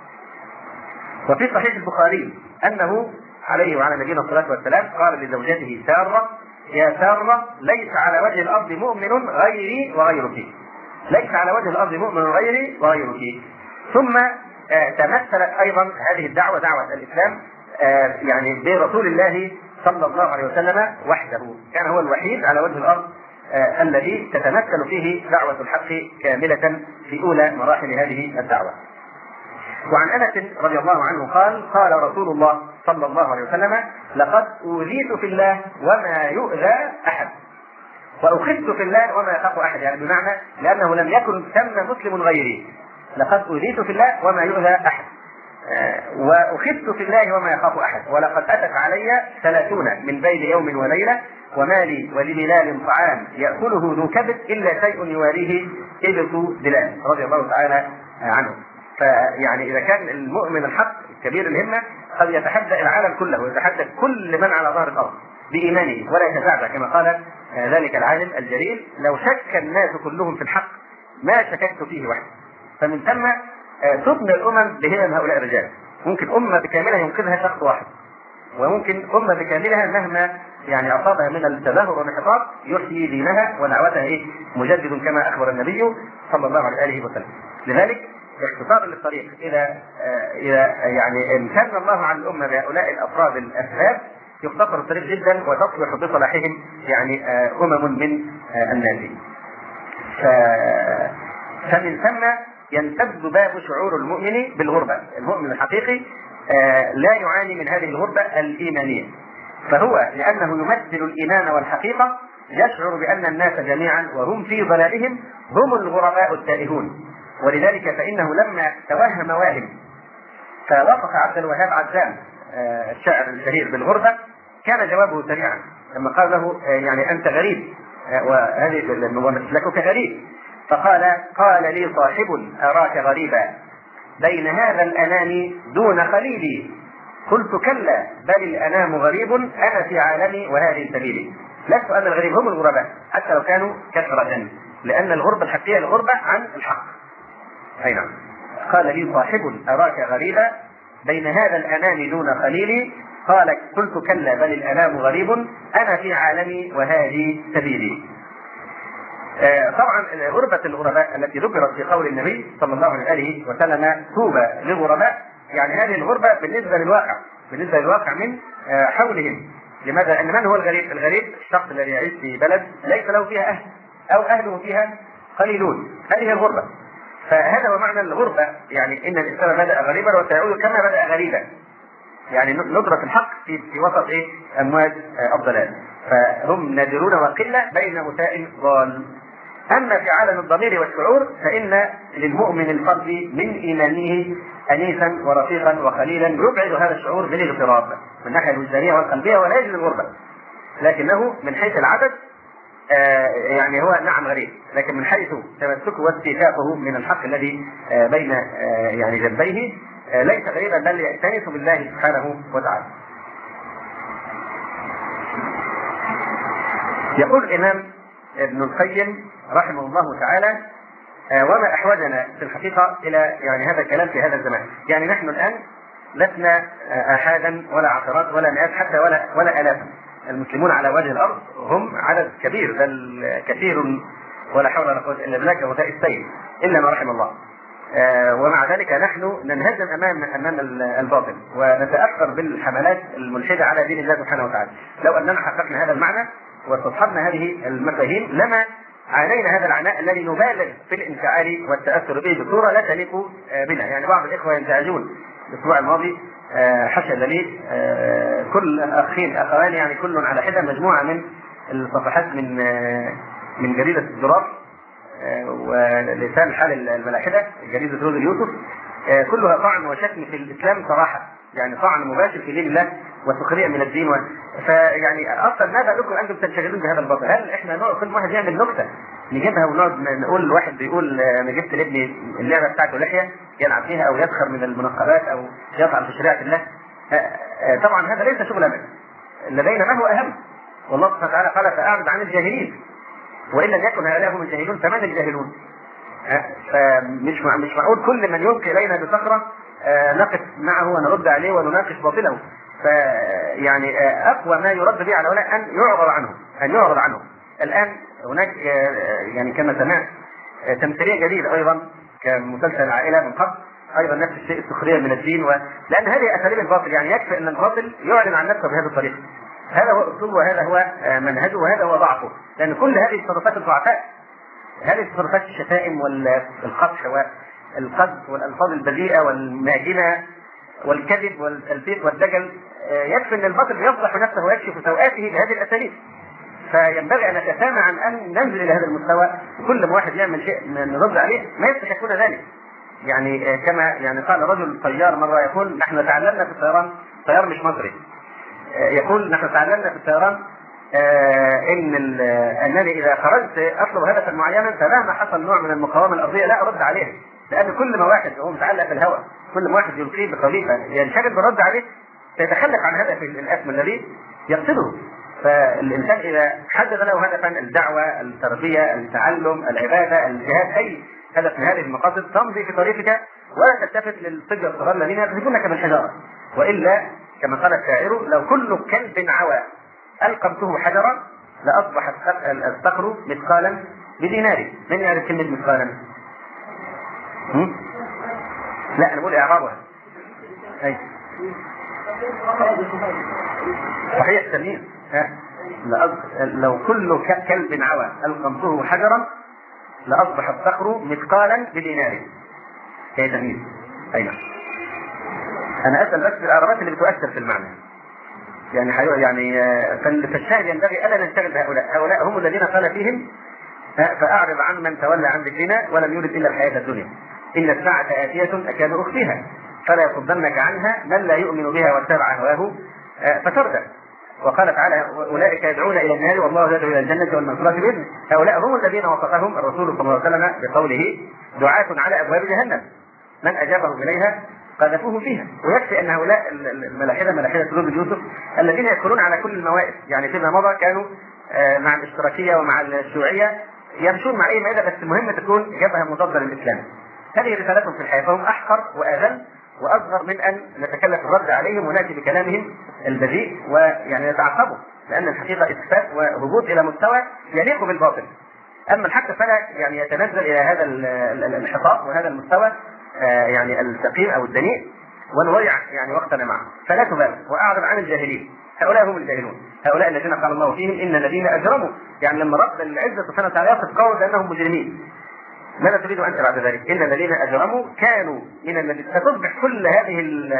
وفي صحيح البخاري انه عليه وعلى نبينا الصلاه والسلام قال لزوجته ساره: يا ساره، ليس على وجه الارض مؤمن غيري وغيرك، ليس على وجه الارض مؤمن غيري وغيرك. ثم آه تمثلت ايضا هذه الدعوه، دعوه الاسلام، آه يعني برسول الله صلى الله عليه وسلم وحده، كان هو الوحيد على وجه الارض آه الذي تتمثل فيه دعوه الحق كامله في اولى مراحل هذه الدعوه. وعن انس رضي الله عنه قال: قال رسول الله صلى الله عليه وسلم: لقد اوذيت في الله وما يؤذى احد، واخذت في الله وما يخاف احد، يعني بمعنى لانه لم يكن ثم مسلم غيري. لقد اوذيت في الله وما يؤذى احد، آه واخذت في الله وما يخاف احد، ولقد اتت علي ثلاثون من بين يوم وليله، وما لي ولبلال طعام ياكله ذو كبد الا شيء يواريه ابط بلال رضي الله تعالى عنه. فيعني اذا كان المؤمن الحق كبير الهمه قد يتحدى العالم كله ويتحدى كل من على ظهر الارض بايمانه ولا يتزعزع، كما قال ذلك العالم الجليل: لو شك الناس كلهم في الحق ما شككت فيه وحده. فمن ثم تبنى الامم بهمم هؤلاء الرجال. ممكن امه بكاملها ينقذها شخص واحد، وممكن امه بكاملها مهما يعني اصابها من التدهور والانحطاط يحيي دينها ودعوتها ايه مجدد، كما اخبر النبي صلى الله عليه وسلم. لذلك اختصارا للطريق، اذا اذا يعني امتن الله على الامه بهؤلاء الافراد الاسباب يختصر الطريق جدا وتصلح بصلاحهم يعني امم من الناس. فمن ثم يمتد باب شعور المؤمن بالغربه. المؤمن الحقيقي لا يعاني من هذه الغربه الايمانيه، فهو لانه يمثل الايمان والحقيقه يشعر بان الناس جميعا وهم في ضلالهم هم الغرباء التائهون. ولذلك فإنه لما توهم واهم فوصف عبد الوهاب عزام الشاعر الشهير بالغربة كان جوابه سريعا لما قال له: يعني أنت غريب وهذه مسلكك غريب. فقال: قال لي صاحب أراك غريبا بين هذا الأنام دون خليلي، قلت: كلا بل الأنام غريب أنا في عالمي وهذه سبيلي. لست أن الغريب هم الغرباء حتى لو كانوا كثرة، لأن الغربة الحقيقية الغربة عن الحق. أي نعم. قال لي صاحب أراك غريبا بين هذا الأنام دون خليلي، قال: قلت: كلا بل الأنام غريب أنا في عالمي وهذه سبيلي. آه طبعا غربة الغرباء التي ذكرت في قول النبي صلى الله عليه وسلم: طوبى للغرباء، يعني هذه الغربة بالنسبة للواقع بالنسبة للواقع من آه حولهم. لماذا؟ لأن من هو الغريب؟ الغريب الشخص الذي يعيش في بلد ليس له فيها أهل أو أهله فيها قليلون، هذه الغربة. فهذا هو معنى الغربة، يعني إن الإنسان بدأ غريبا وسيعود كما بدأ غريبا، يعني ندرة الحق في, في وسط إيه؟ أمواج الضلال، فهم نادرون وقلة بين مساء ضال. أما في عالم الضمير والشعور فإن للمؤمن الفردي من إيمانه أنيسا ورفيقا وخليلا يبعد هذا الشعور بالاغتراب من الناحية الوجدانية والقلبية ولا يجد الغربة، لكنه من حيث العدد آه يعني هو نعم غريب، لكن من حيث تمسكه واستيثاقه من الحق الذي آه بين آه يعني جنبيه آه ليس غريبا بل يأتنس بالله سبحانه وتعالى. يقول الإمام ابن القيم رحمه الله تعالى: آه وما أحوجنا في الحقيقة إلى يعني هذا الكلام في هذا الزمان. يعني نحن الآن لسنا آه آحادا ولا عشرات ولا مئات حتى ولا ولا آلافا. المسلمون على وجه الأرض هم عدد كبير بل كثير ولا حول ولا قوة إلا بالله كغثاء السيل إلا ما رحم الله. آه ومع ذلك نحن ننهزم أمام أمام الباطل ونتأثر بالحملات الملحدة على دين الله سبحانه وتعالى. لو أننا حققنا هذا المعنى واستصحبنا هذه المفاهيم لما عانينا هذا العناء الذي نبالغ في الانفعال والتأثر به بصورة لا تليق بنا. يعني بعض الإخوة ينزعجون. الأسبوع الماضي حشد لي كل أخين أخوان يعني كل على حدة مجموعة من الصفحات من من جريدة الدرار ولسان الحال الملاحدة جريدة روز اليوسف، كلها طعن وشتم في الاسلام صراحه، يعني طعن مباشر في دين الله وسخريه من الدين و... فيعني اصلا ماذا لكم انتم تنشغلون بهذا الباطل؟ هل احنا نقعد كل واحد يعمل نكته نجيبها ونقعد نقول واحد بيقول انا جبت لابني اللعبه بتاعته لحيه يلعب فيها او يسخر من المنقبات او يطعن في شريعه الله؟ طبعا هذا ليس شغلنا، لدينا ما هو اهم. والله سبحانه وتعالى قال فاعرض عن الجاهلين وان لم يكن هؤلاء هم الجاهلون فمن الجاهلون؟ فمش مش معقول كل من يلقي الينا بصخره نقف معه ونرد عليه ونناقش باطله. فيعني اقوى ما يرد به على هؤلاء ان يعرض عنهم ان يعرض عنهم. الان هناك يعني كما سمعت تمثيليه جديده ايضا كمسلسل العائله من قبل، ايضا نفس الشيء السخريه من الدين، و... لان هذه اساليب الباطل. يعني يكفي ان الباطل يعلن عن نفسه بهذه الطريقه. هذا هو اسلوبه وهذا هو منهجه وهذا هو ضعفه، لان كل هذه التصرفات الضعفاء، هذه التصرفات الشتائم والقبح والقذف والالفاظ البذيئه والماجنه والكذب والتلفيق والدجل، يكفي ان الباطل يفضح نفسه ويكشف سوءاته بهذه الاساليب. فينبغي ان نتسامى عن ان ننزل الى هذا المستوى، كل ما واحد يعمل شيء نرد عليه ما يستحقون ذلك. يعني كما يعني قال رجل طيار مره يقول نحن تعلمنا في الطيران، طيار مش مصري، يقول نحن تعلمنا في الطيران ان انني اذا خرجت اطلب هدفا معينا فمهما حصل نوع من المقاومه الارضيه لا ارد عليه، لان كل ما واحد هو متعلق في الهواء كل ما واحد يلقيه بخليفه ينشغل بالرد عليه سيتخلف عن هدف الاسم الذي يقصده. فالانسان اذا حدد له هدفا الدعوه، التربيه، التعلم، العباده، الجهاد، اي هدف من هذه المقاصد تمضي في طريقك ولا تلتفت للصبيه الصغار الذين يقذفونك بالحجاره. والا كما قال الشاعر لو كل كلب عوى القمته حجرا لاصبح الصقر مثقالا بدينار. من يعرف كلمه مثقالا؟ لا انا بقول اعرابها. اي صحيح التمييز. لو كل كلب عوى القمته حجرا لاصبح الصقر مثقالا بدينار. هي تمييز. اي نعم. انا اسال بس الاعرابات اللي بتؤثر في المعنى. يعني يعني فالشاهد ينبغي الا ننشغل بهؤلاء، هؤلاء هم الذين قال فيهم فاعرض عن من تولى عن ذكرنا ولم يرد الا الحياه الدنيا ان الساعه اتيه اكاد اخفيها فلا يصدنك عنها من لا يؤمن بها واتبع هواه فتردى. وقال تعالى اولئك يدعون الى النار والله يدعو الى الجنه والمغفره باذنه. هؤلاء هم الذين وصفهم الرسول صلى الله عليه وسلم بقوله دعاة على ابواب جهنم من اجابهم اليها قذفوه فيها. ويكفي ان هؤلاء الملاحده ملاحده سلوك يوسف الذين يدخلون على كل الموائد، يعني فيما مضى كانوا مع الاشتراكيه ومع الشيوعيه يمشون مع اي مائده بس المهم تكون جبهه مضاده للاسلام. هذه رسالتهم في الحياه، فهم احقر واذل واصغر من ان نتكلف الرد عليهم وناتي بكلامهم البذيء ويعني نتعقبه، لان الحقيقه اسفاف وهبوط الى مستوى يليق بالباطل. اما الحق فلا يعني يتنزل الى هذا الانحطاط وهذا المستوى يعني السقيم او الدنيء ونضيع يعني وقتنا معه. فلا تبالغ واعرض عن الجاهلين، هؤلاء هم الجاهلون، هؤلاء الذين قال الله فيهم ان الذين اجرموا. يعني لما رب العزه سبحانه وتعالى يصف قوم بانهم مجرمين ماذا تريد انت بعد ذلك؟ ان الذين اجرموا كانوا من الذين فتصبح كل هذه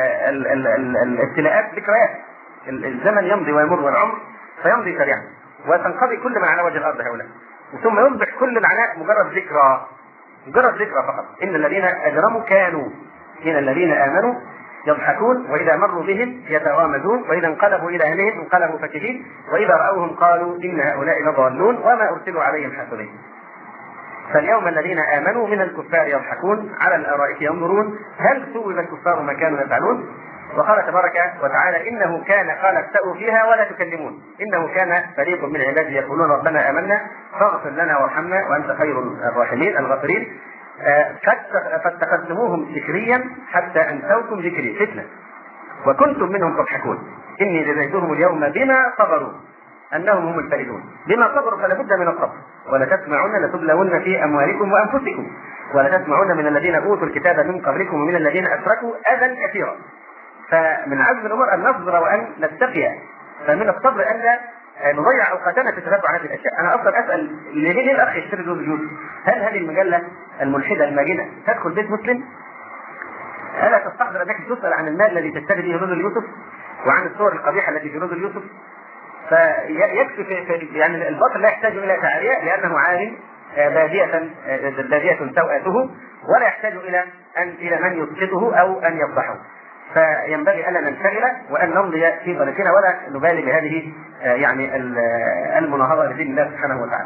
الابتلاءات ذكريات. الزمن يمضي ويمر والعمر فيمضي سريعا وتنقضي كل من على وجه الارض هؤلاء، ثم يصبح كل العناء مجرد ذكرى، مجرد ذكرى فقط. ان الذين اجرموا كانوا من الذين امنوا يضحكون واذا مروا بهم يتغامزون واذا انقلبوا الى اهلهم انقلبوا فكهين واذا راوهم قالوا ان هؤلاء لضالون وما ارسلوا عليهم حافظين. فاليوم الذين امنوا من الكفار يضحكون على الارائك ينظرون هل ثوب الكفار ما كانوا يفعلون. وقال تبارك وتعالى انه كان قال اخسأوا فيها ولا تكلمون انه كان فريق من عبادي يقولون ربنا امنا فاغفر لنا وارحمنا وانت خير الراحمين الغافرين فاتخذتموهم سخريا حتى انسوكم ذكري فتنه وكنتم منهم تضحكون اني جزيتهم اليوم بما صبروا انهم هم الفائزون. بما صبروا فلا بد من الصبر ولتسمعن لتبلون في اموالكم وانفسكم ولتسمعن من الذين اوتوا الكتاب من قبلكم ومن الذين اشركوا اذى كثيرا. فمن عزم الامور ان نصبر وان نتقي، فمن الصبر ان لا نضيع اوقاتنا في تتبع هذه الاشياء. انا اصلا اسال ليه الاخ يشتري جوز اليوسف؟ هل هذه المجله الملحده الماجنه تدخل بيت مسلم؟ الا تستحضر انك تسال عن المال الذي تشتري به جوز اليوسف وعن الصور القبيحه التي في جوز اليوسف؟ فيكفي في يعني الباطل لا يحتاج الى تعاليه لانه عالم بادية بادية سوءاته، ولا يحتاج إلى أن إلى من يسقطه أو أن يفضحه. فينبغي ألا ننشغل وأن نمضي في طريقنا ولا نبالي بهذه يعني المناهضة لدين الله سبحانه وتعالى.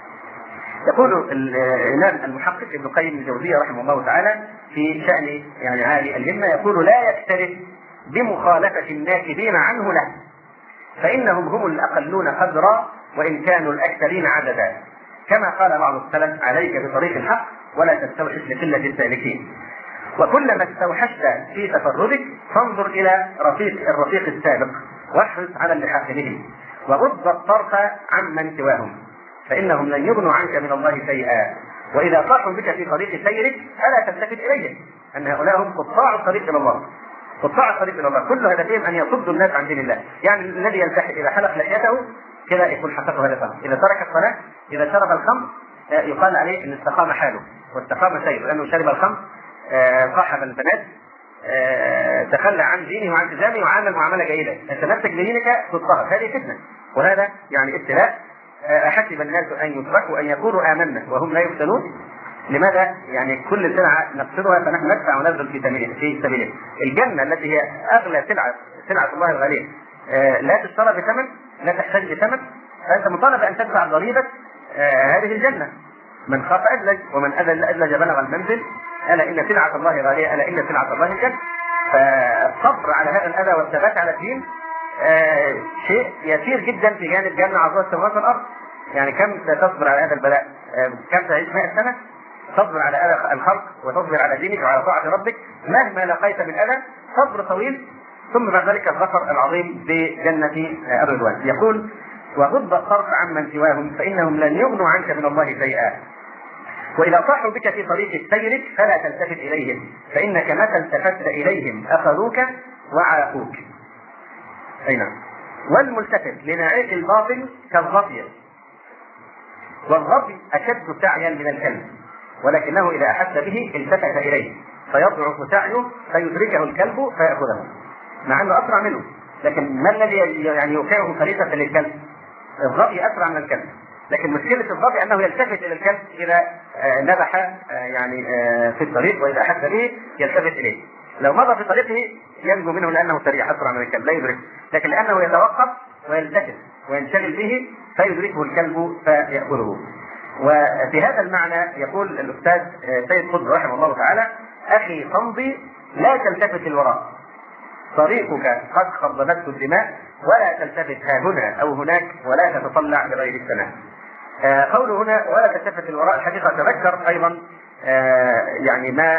يقول الإمام المحقق ابن القيم الجوزية رحمه الله تعالى في شأن يعني عالي الهمة، يقول: لا يكترث بمخالفة الناكبين عنه له، فإنهم هم الأقلون قدرا وإن كانوا الأكثرين عددا، كما قال بعض السلف: عليك بطريق الحق ولا تستوحش لقلة السالكين. وكلما استوحشت في تفردك فانظر إلى رفيق الرفيق السابق واحرص على اللحاق به، وغض الطرف عمن سواهم، فإنهم لن يغنوا عنك من الله شيئا. وإذا صاحوا بك في طريق سيرك فلا تلتفت إليهم، أن هؤلاء هم قطاع الطريق إلى الله، قطاع الطريق إلى الله، كل هدفهم أن يصدوا الناس عن دين الله. يعني الذي يلتحق إذا حلق لحيته كذا يكون حققه هدفه، إذا ترك الصلاة، إذا شرب الخمر يقال عليه أن استقام حاله واستقام سيره، لأنه شرب الخمر صاحب البنات، تخلى عن دينه وعن التزامه وعمل معاملة جيدة، تمسك بدينك تضطهد، هذه فتنة وهذا يعني ابتلاء. أحسب الناس أن يتركوا أن يقولوا آمنا وهم لا يفتنون. لماذا؟ يعني كل سلعة نقصدها فنحن ندفع ونبذل في سبيله في سبيله. الجنة التي هي أغلى سلعة سلعة الله الغالية لا تشترى بثمن، لا تحتاج بثمن، فأنت مطالب أن تدفع ضريبة هذه الجنة. من خاف أدلج ومن أدلج أدلج بلغ المنزل، ألا إن سلعة الله غالية، ألا إن سلعة الله الجنة. فالصبر على هذا الأذى والثبات على الدين آه شيء يسير جدا في جانب جنة عظيمة السماوات والأرض. يعني كم ستصبر على هذا البلاء؟ آه كم تعيش مئة سنة تصبر على أذى الخلق وتصبر على دينك وعلى طاعة ربك، مهما لقيت من أذى صبر طويل، ثم بعد ذلك الظفر العظيم بجنة آه الرضوان. يقول: وغض الطرف عمن سواهم فإنهم لن يغنوا عنك من الله شيئا. وإذا صاحوا بك في طريق سيرك فلا تلتفت إليهم، فإنك متى التفت إليهم أخذوك وعاقوك. أي نعم. والملتفت لناعق الباطل كالظفي، والظفي أشد سعيا من الكلب، ولكنه إذا أحس به التفت إليه فيضعف سعيه فيدركه الكلب فيأخذه، مع أنه أسرع منه. لكن ما الذي يعني يوقعه خليفة للكلب؟ الظفي أسرع من الكلب، لكن مشكلة الظفي أنه يلتفت إلى الكلب إذا نبح يعني في الطريق، وإذا أحس به يلتفت إليه. لو مضى في طريقه ينجو منه لأنه سريع أسرع من الكلب لا يدرك، لكن لأنه يتوقف ويلتفت وينشغل به فيدركه الكلب فيأخذه. وفي هذا المعنى يقول الأستاذ سيد قطب رحمه الله تعالى: أخي فامضي لا تلتفت الوراء، طريقك قد خضبته الدماء، ولا تلتفت ها هنا أو هناك، ولا تتطلع لغير السماء. آه قوله هنا ولا تلتفت الوراء، الحقيقة تذكر أيضا آه يعني ما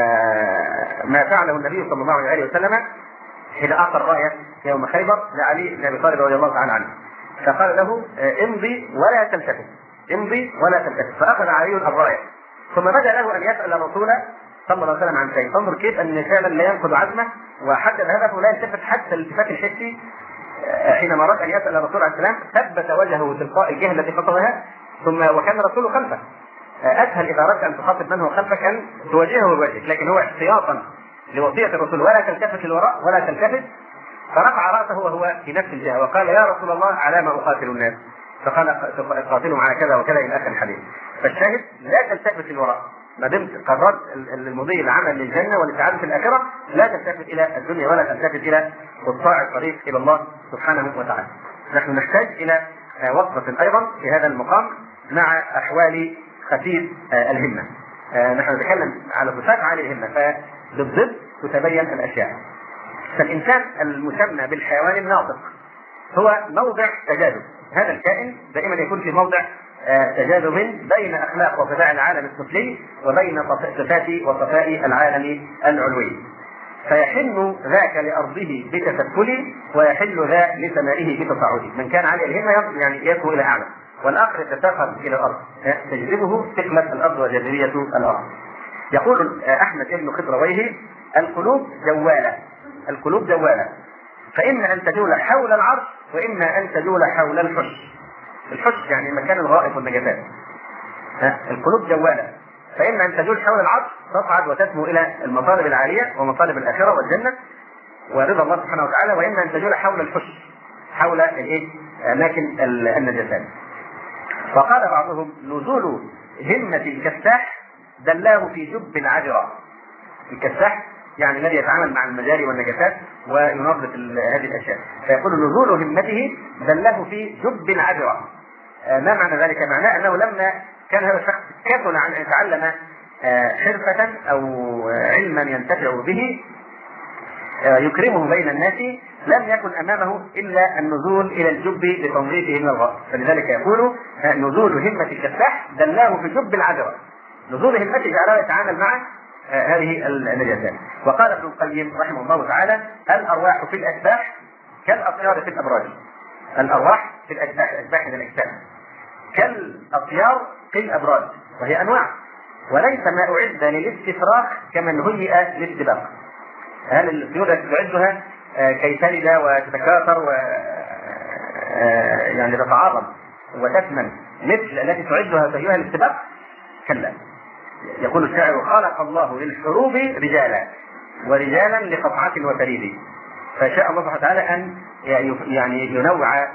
آه ما فعله النبي صلى الله عليه وسلم حين أعطى الراية يوم خيبر لعلي بن أبي طالب رضي الله تعالى عنه، فقال له آه امضي ولا تلتفت، امضي ولا تلتفت، فأخذ علي الراية، ثم بدا له أن يسأل الرسول صلى الله عليه وسلم عن شيء. انظر كيف أن فعلا لا ينقض عزمه وحدد هدفه، لا يلتفت حتى الالتفات الحسي. حينما أراد أن يسأل الرسول عليه السلام ثبت وجهه تلقاء الجهة التي خطبها، ثم وكان الرسول خلفه. أسهل إذا أردت أن تخاطب من هو خلفك أن تواجهه بوجهك، لكن هو احتياطا لوصية الرسول ولا تلتفت للوراء ولا تلتفت، فرفع رأسه وهو في نفس الجهة وقال: يا رسول الله على ما أقاتل الناس؟ فقال: قاتلهم على كذا وكذا إلى آخر الحديث. فالشاهد لا تلتفت للوراء، ما دمت قررت المضي العمل للجنة ولسعادة الآخرة لا تلتفت إلى الدنيا ولا تلتفت إلى قطاع الطريق إلى الله سبحانه وتعالى. نحن نحتاج إلى وقفة أيضا في هذا المقام مع أحوال خفيف الهمة. نحن نتكلم على صفات عالي الهمة، فبالضبط تتبين الأشياء. فالإنسان المسمى بالحيوان الناطق هو موضع تجاذب، هذا الكائن دائما يكون في موضع تجاذب بين أخلاق وطباع العالم السفلي وبين صفات وصفاء العالم العلوي، فيحن ذاك لأرضه بتسفله ويحل ذا لسمائه بتصاعده. من كان عالي الهمة يعني يكون إلى أعلى، والآخر يتساقط إلى الأرض، تجذبه ثقلة الأرض وجاذبية الأرض. يقول أحمد بن خضرويه: القلوب جوالة، القلوب جوالة، فإما أن تجول حول العرش وإما أن تجول حول الحش. الحش يعني مكان الغائط والنجاسات. القلوب جوالة، فإما أن تجول حول العرش تصعد وتسمو إلى المطالب العالية ومطالب الآخرة والجنة ورضا الله سبحانه وتعالى، وإما أن تجول حول الحش، حول الإيه؟ أماكن النجاسات. فقال بعضهم: نزول همة الكساح دلاه في جب العذرة. الكساح يعني الذي يتعامل مع المجاري والنجاسات وينظف هذه الاشياء، فيقول نزول همته دلاه في جب العذرة. ما معنى ذلك؟ معناه انه لما كان هذا الشخص كسل عن ان يتعلم حرفة او علما ينتفع به يكرمه بين الناس، لم يكن امامه الا النزول الى الجب لتنظيفه من الغرب. فلذلك يقول نزول همة الكساح دلاه في جب العذرة. نزول همته جعله يتعامل مع هذه النجاسات. وقال ابن القيم رحمه الله تعالى: الارواح في الاشباح كالاطيار في الابراج. الارواح في الاشباح، الاشباح من الاجسام، كالاطيار في الابراج، وهي انواع، وليس ما اعد للاستفراغ كمن هيئ للسباق. هل الطيور التي تعدها كي تلد وتتكاثر و يعني تتعاظم وتثمن مثل التي تعدها كيها للسباق؟ كلا. يقول الشاعر: خلق الله للحروب رجالا ورجالا لقطعة وفريد. فشاء الله سبحانه وتعالى ان يعني ينوع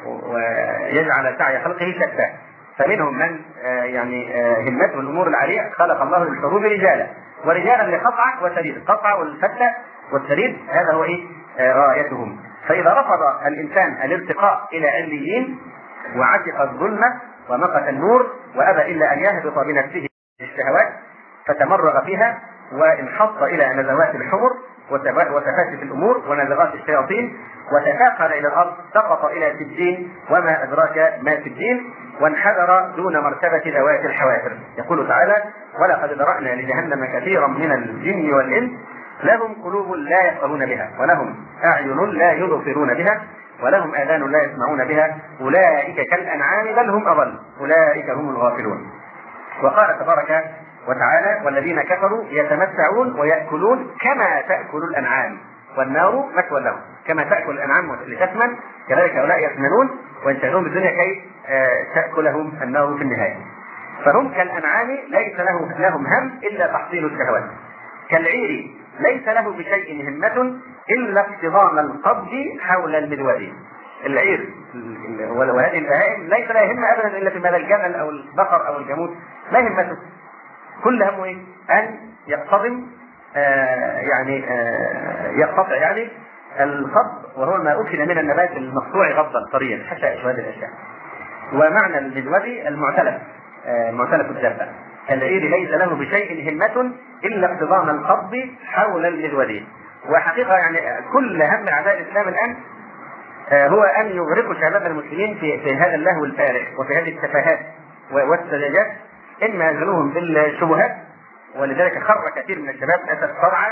ويجعل سعي خلقه شتى، فمنهم من يعني همته الامور العاليه خلق الله للحروب رجالا ورجالا لقطعة وفريد. القطعة والفتة والسرير هذا هو ايه غايتهم. فاذا رفض الانسان الارتقاء الى عليين وعشق الظلمه ومقت النور وابى الا ان يهبط بنفسه الشهوات فتمرغ فيها وانحط الى نزوات الحمر وتفاسف الامور ونزغات الشياطين وتثاقل الى الارض، سقط الى سجين وما ادراك ما سجين، وانحدر دون مرتبه ذوات الحوافر. يقول تعالى: ولقد ذرأنا لجهنم كثيرا من الجن والانس لهم قلوب لا يفقهون بها ولهم اعين لا يبصرون بها ولهم آذان لا يسمعون بها اولئك كالانعام بل هم اضل اولئك هم الغافلون. وقال تبارك وتعالى: والذين كفروا يتمتعون ويأكلون كما تأكل الأنعام والنار مثوى لهم. كما تأكل الأنعام لتثمن كذلك هؤلاء يثمنون وينتهون بالدنيا كي تأكلهم النار في النهاية. فهم كالأنعام ليس له لهم هم إلا تحصيل الشهوات، كالعير ليس له بشيء همة إلا اقتضام القبض حول المدواد. العير وهذه البهائم ليس لها همة أبدا إلا في مال الجمل أو البقر أو الجاموس، لا همته، كل همه إيه؟ أن يقتضم آه يعني آه يقتطع يعني القبض، وهو ما أكل من النبات المقطوع غضا طريا حشائش هذه الأشياء. ومعنى المدودي المعتلف، آه معتلف الدابة. العير ليس له بشيء همة إلا اقتضام القبض حول المدودي. وحقيقة يعني كل هم أعداء الإسلام الآن آه هو أن يغرقوا شباب المسلمين في, في هذا اللهو الفارغ وفي هذه التفاهات والسذاجات، إما ينزلوهم بالشبهات، ولذلك خر كثير من الشباب أسف صرعى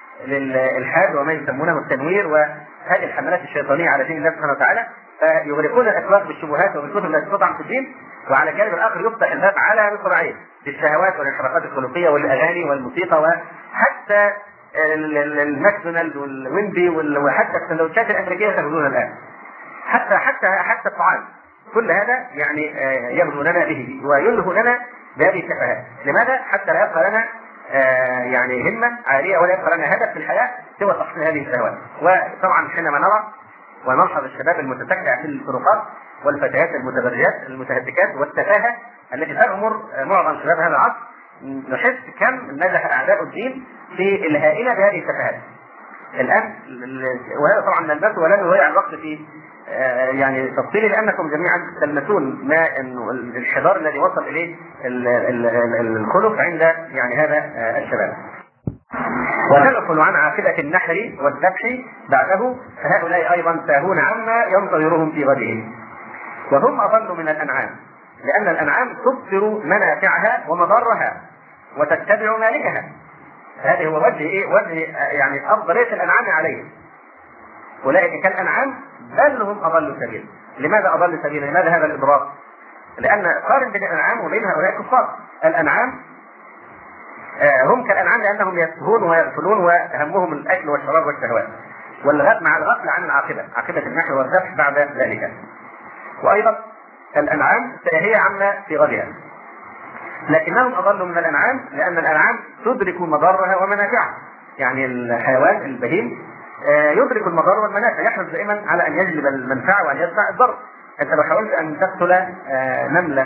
للإلحاد وما يسمونه التنوير وهذه الحملات الشيطانية على دين الله سبحانه وتعالى، فيغرقون الأسواق بالشبهات وبالكتب التي تطعن في الدين، وعلى الجانب الآخر يفتح الباب على مصراعيه بالشهوات والانحرافات الخلقية والأغاني والموسيقى وحتى الماكدونالد والويندي وحتى السندوتشات الأمريكية تغزونا الآن، حتى حتى حتى الطعام، كل هذا يعني يغزوننا به ويلهوننا بهذه التفاهات. لماذا؟ حتى لا يبقى لنا آه يعني همة عالية ولا يبقى لنا هدف في الحياة سوى تحصيل هذه الشهوات. وطبعا حينما نرى ونلحظ الشباب المتسكع في الطرقات والفتيات المتبرجات المتهتكات والتفاهة التي تغمر معظم شباب هذا العصر، نحس كم نجح أعداء الدين في إلهائنا بهذه التفاهات الآن. وهذا طبعا نلبسه ولن نضيع الوقت في آه يعني تفصيله، لأنكم جميعا تلمسون ما الانحدار الذي وصل إليه الخلق عند يعني هذا آه الشباب. ونغفل عن عاقبة النحر والذبح بعده، فهؤلاء أيضا ساهون عما ينتظرهم في غدهم، وهم أضل من الأنعام، لأن الأنعام تبصر منافعها ومضارها وتتبع مالكها. هذا هو وجه إيه؟ وجه يعني أفضلية الأنعام عليه. أولئك كالأنعام بل هم أضل سبيل. لماذا أضل سبيل؟ لماذا هذا الإضراب؟ لأن قارن بين الأنعام وبين هؤلاء الكفار. الأنعام هم كالأنعام لأنهم يسهون ويغفلون وهمهم الأكل والشراب والشهوات، والغد مع الغفل عن العاقبة، عاقبة النحر والذبح بعد ذلك. وأيضا الأنعام ساهية عما في غدها، لكنهم أضلوا من الأنعام لأن الأنعام تدرك مضارها ومنافعها. يعني الحيوان البهيم يدرك المضار والمنافع، يحرص دائما على أن يجلب المنفعة وأن يدفع الضر. أنت لو حاولت أن تقتل نملة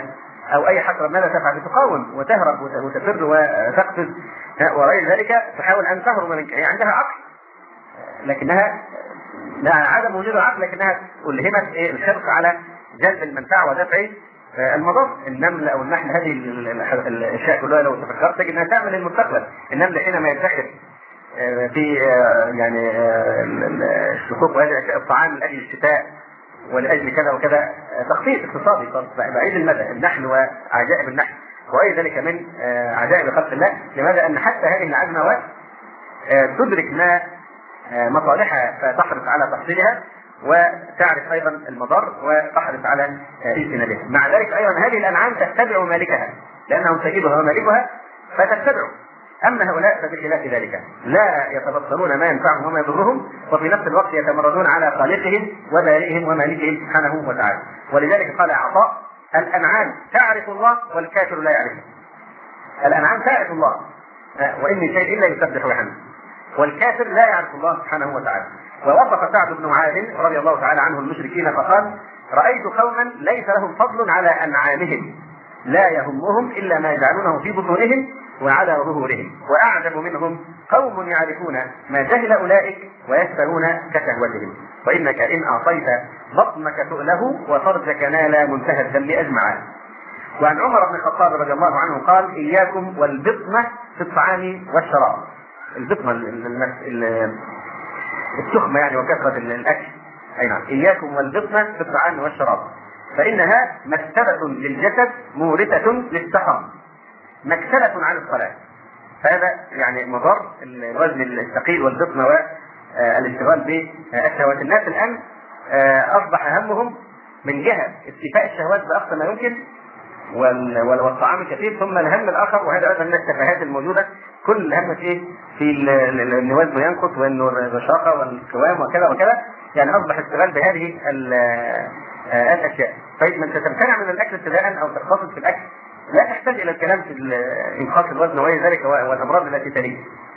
او اي حشره ماذا تفعل؟ تقاوم وتهرب وتفر وتقفز وغير ذلك، تحاول ان تهرب منك. هي عندها عقل لكنها مع عدم وجود عقل لكنها الهمت الحرص على جلب المنفعه ودفع المضر. النمل او النحل هذه الاشياء كلها لو تفكرت تجد انها تعمل المستقبل. النمل حينما يدخر في يعني الشقوق وهذه الاشياء الطعام لاجل الشتاء ولاجل كذا وكذا تخطيط اقتصادي بعيد المدى. النحل وعجائب النحل وغير ذلك من عجائب خلق الله. لماذا؟ ان حتى هذه العجموات تدرك ما مصالحها فتحرص على تحصيلها، وتعرف ايضا المضار وتحرص على اجتنابها. مع ذلك ايضا هذه الانعام تتبع مالكها لانه سيدها ومالكها فتتبعه. اما هؤلاء فبخلاف ذلك لا يتبصرون ما ينفعهم وما يضرهم، وفي نفس الوقت يتمردون على خالقهم وبارئهم ومالكهم سبحانه وتعالى. ولذلك قال عطاء: الانعام تعرف الله والكافر لا يعرفه. الانعام تعرف الله وان من شيء الا يسبح بحمده، والكافر لا يعرف الله سبحانه وتعالى. ووصف سعد بن معاذ رضي الله تعالى عنه المشركين فقال: رأيت قوما ليس لهم فضل على أنعامهم لا يهمهم إلا ما يجعلونه في بطونهم وعلى ظهورهم، وأعجب منهم قوم يعرفون ما جهل أولئك ويشترون كشهوتهم، وإنك إن أعطيت بطنك سؤله وفرجك نال منتهى الذم أجمعا. وعن عمر بن الخطاب رضي الله عنه قال: إياكم والبطنة في الطعام والشراب. البطنة التخمة يعني وكثرة الأكل. أي نعم، إياكم والبطنة في الطعام والشراب فإنها مكسبة للجسد مورثة للسقم، مكسبة عن الصلاة. هذا يعني مضر الوزن الثقيل والبطن والاشتغال بالشهوات. الناس الآن أصبح همهم من جهة استيفاء الشهوات بأقصى ما يمكن والطعام الكثير، ثم الهم الآخر وهذا أيضا من التفاهات الموجودة، كل الهم فيه في ان وزنه ينقص وانه الرشاقه والقوام وكذا وكذا، يعني اصبح اشتغال بهذه الاشياء. طيب من تمتنع من الاكل ابتداء او تقتصد في الاكل لا تحتاج الى الكلام في انقاص الوزن وغير ذلك والامراض التي تليه.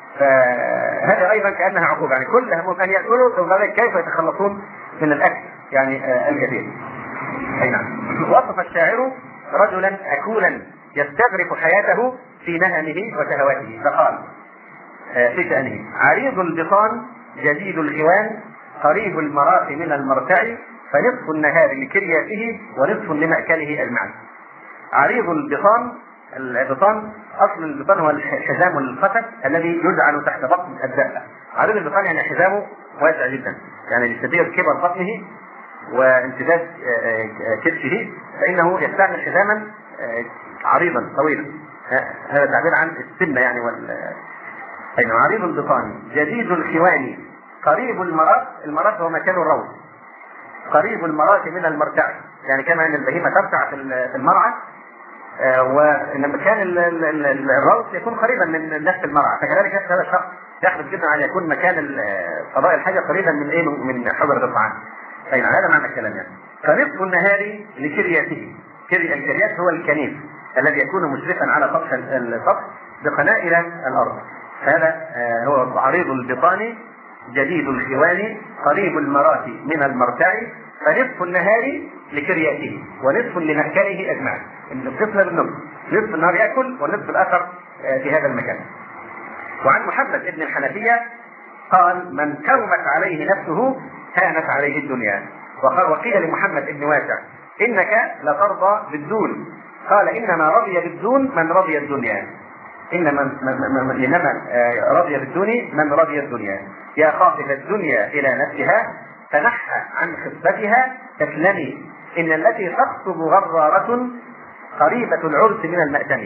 فهذا ايضا كانها عقوبه، يعني كل همهم ان ياكلوا ثم كيف يتخلصون من الاكل يعني الكثير. اي نعم. وصف الشاعر رجلا اكولا يستغرق حياته في نهمه وشهواته فقال في شأنه: عريض البطان جديد الخوان قريب المراء من المرتع فنصف النهار لكرياته ونصف لمأكله أجمعا. عريض البطان، البطان أصل البطان هو الحزام القفص الذي يجعل تحت بطن الدابة. عريض البطان يعني حزامه واسع جدا، يعني لشديد كبر بطنه وامتداد كرشه فإنه يستعمل حزاما عريضا طويلا. هذا تعبير عن السنة يعني وال أيضا. عريض البطان جديد الخوان قريب المرات. المرات هو مكان الروض، قريب المرات من المرتع، يعني كما ان البهيمة ترتع في المرعى وان مكان الروض يكون قريبا من نفس المرعى، فكذلك هذا الشخص يحرص جدا ان يكون مكان قضاء الحاجة قريبا من ايه من حضرة الطعام. أيضا هذا معنى الكلام يعني. فنصف النهار لكرياته. الكريات هو الكنيف الذي يكون مشرفا على سطح السطح بقنائل الارض. هذا هو عريض البطان جديد الخوان قريب المرات من المرتع فنصف النهار لكرياته ونصف لمأكله اجمع. القسم بالنصف، نصف النهار ياكل والنصف الاخر في هذا المكان. وعن محمد بن الحنفية قال: من كرمت عليه نفسه هانت عليه الدنيا. وقيل لمحمد بن واسع: انك لترضى بالدون. قال: انما رضي بالدون من رضي الدنيا. انما انما رضي بالدون من رضي الدنيا. يا خاطف الدنيا الى نفسها فنحى عن خصبتها تسلمي، ان التي تخطب غرارة قريبة العرس من المأتم.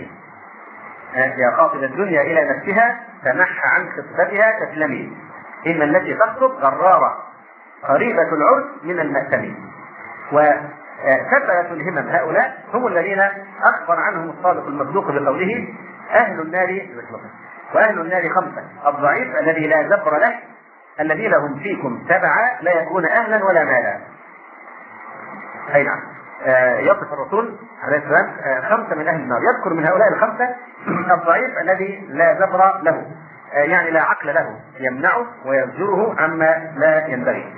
يا خاطف الدنيا الى نفسها فنحى عن خصبتها تسلمي، ان التي تخطب غرارة قريبة العرس من المأتم. وكثرة الهمم هؤلاء هم الذين أخبر عنهم الصادق المصدوق بقوله: أهل النار وأهل النار خمسة: الضعيف الذي لا زبر له، الذين هم فيكم تبعا لا يكون أهلا ولا مالا. أي نعم. يصف الرسول عليه السلام خمسة من أهل النار، يذكر من هؤلاء الخمسة الضعيف الذي لا زبر له، يعني لا عقل له يمنعه ويزجره عما لا ينبغي.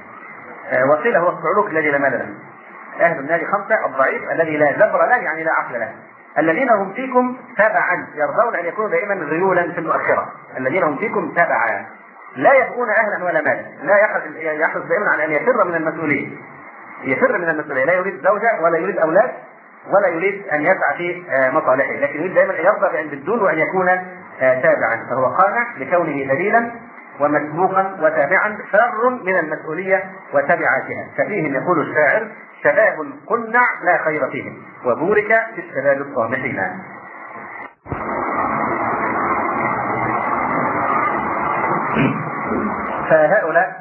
وقيل هو الصعلوك الذي لا مال له. أهل النار خمسة: الضعيف الذي لا زبر له يعني لا عقل له، الذين هم فيكم تبعا يرضون ان يكونوا دائما غيولا في المؤخره، الذين هم فيكم تبعا لا يبغون اهلا ولا مالا، لا يحرص دائما على ان يفر من المسؤوليه، يفر من المسؤوليه، لا يريد زوجه ولا يريد اولاد ولا يريد ان يسعى في مصالحه، لكن يريد دائما ان يرضى بعند الدون وان يكون تابعا، فهو قانع لكونه دليلا ومسبوقا وتابعا فار من المسؤوليه وتبعاتها. ففيهم يقول الشاعر: شباب قنع لا خير فيهم وبورك في الشباب الطامحين. فهؤلاء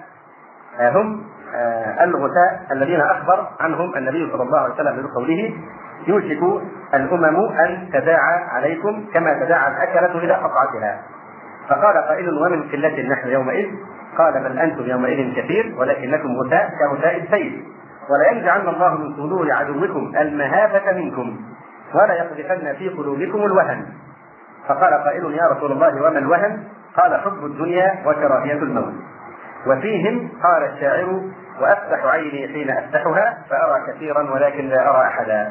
هم الغثاء الذين اخبر عنهم النبي صلى الله عليه وسلم بقوله: يوشك الامم ان تداعى عليكم كما تداعى الاكله الى قطعتها. فقال قائل: ومن قله نحن يومئذ؟ قال: بل انتم يومئذ كثير ولكنكم غثاء كغثاء السيل، ولينزعن الله من صدور عدوكم المهابه منكم ولا يقذفن في قلوبكم الوهن. فقال قائل: يا رسول الله وما الوهن؟ قال: حب الدنيا وكراهيه الموت. وفيهم قال الشاعر: وافتح عيني حين افتحها فارى كثيرا ولكن لا ارى احدا.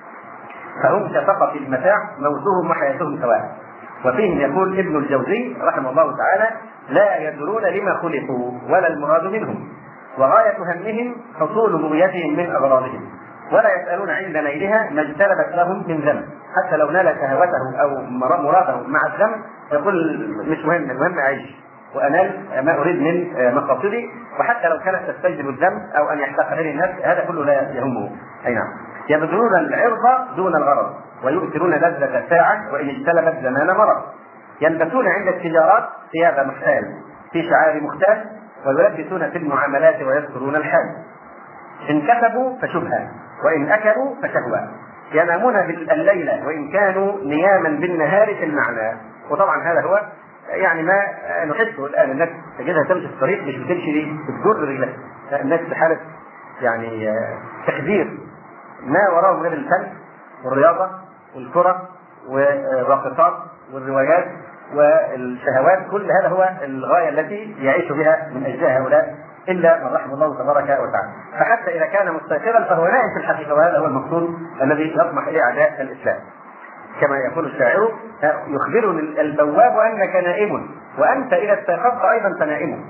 فهم كفقة المتاع موتهم وحياتهم سواء. وفيهم يقول ابن الجوزي رحمه الله تعالى: لا يدرون لما خلقوا ولا المراد منهم، وغاية همهم حصول بغيتهم من أغراضهم، ولا يسألون عند نيلها ما اجتلبت لهم من ذنب، حتى لو نال شهوته أو مراده مع الذنب يقول مش مهم، المهم أعيش وأنال ما أريد من مقاصدي، وحتى لو كانت تستجلب الذنب أو أن يحتقرني الناس هذا كله لا يهمه. أي نعم. يبذلون العرض دون الغرض ويؤثرون لذة ساعة وإن اجتلبت زمان مرض. يلبسون عند التجارات ثياب مختال في شعار مختال، ويلبسون في المعاملات ويذكرون الحال. إن كسبوا فشبهة وإن أكلوا فشهوة. ينامون الليل وإن كانوا نياما بالنهار في المعنى. وطبعا هذا هو يعني ما نحسه الآن، الناس تجدها تمشي في الطريق مش بتمشي بتجر رجلها، الناس في حالة يعني تخدير، ما وراءهم غير الفن والرياضة والكرة والراقصات والروايات والشهوات. كل هذا هو الغاية التي يعيش بها من أجل هؤلاء إلا من رحم الله تبارك وتعالى. فحتى إذا كان مستيقظا فهو نائم في الحقيقة، وهذا هو المقصود الذي يطمح إليه أعداء الإسلام. كما يقول الشاعر: يخبرني البواب أنك نائم وأنت إذا استيقظت أيضا فنائم.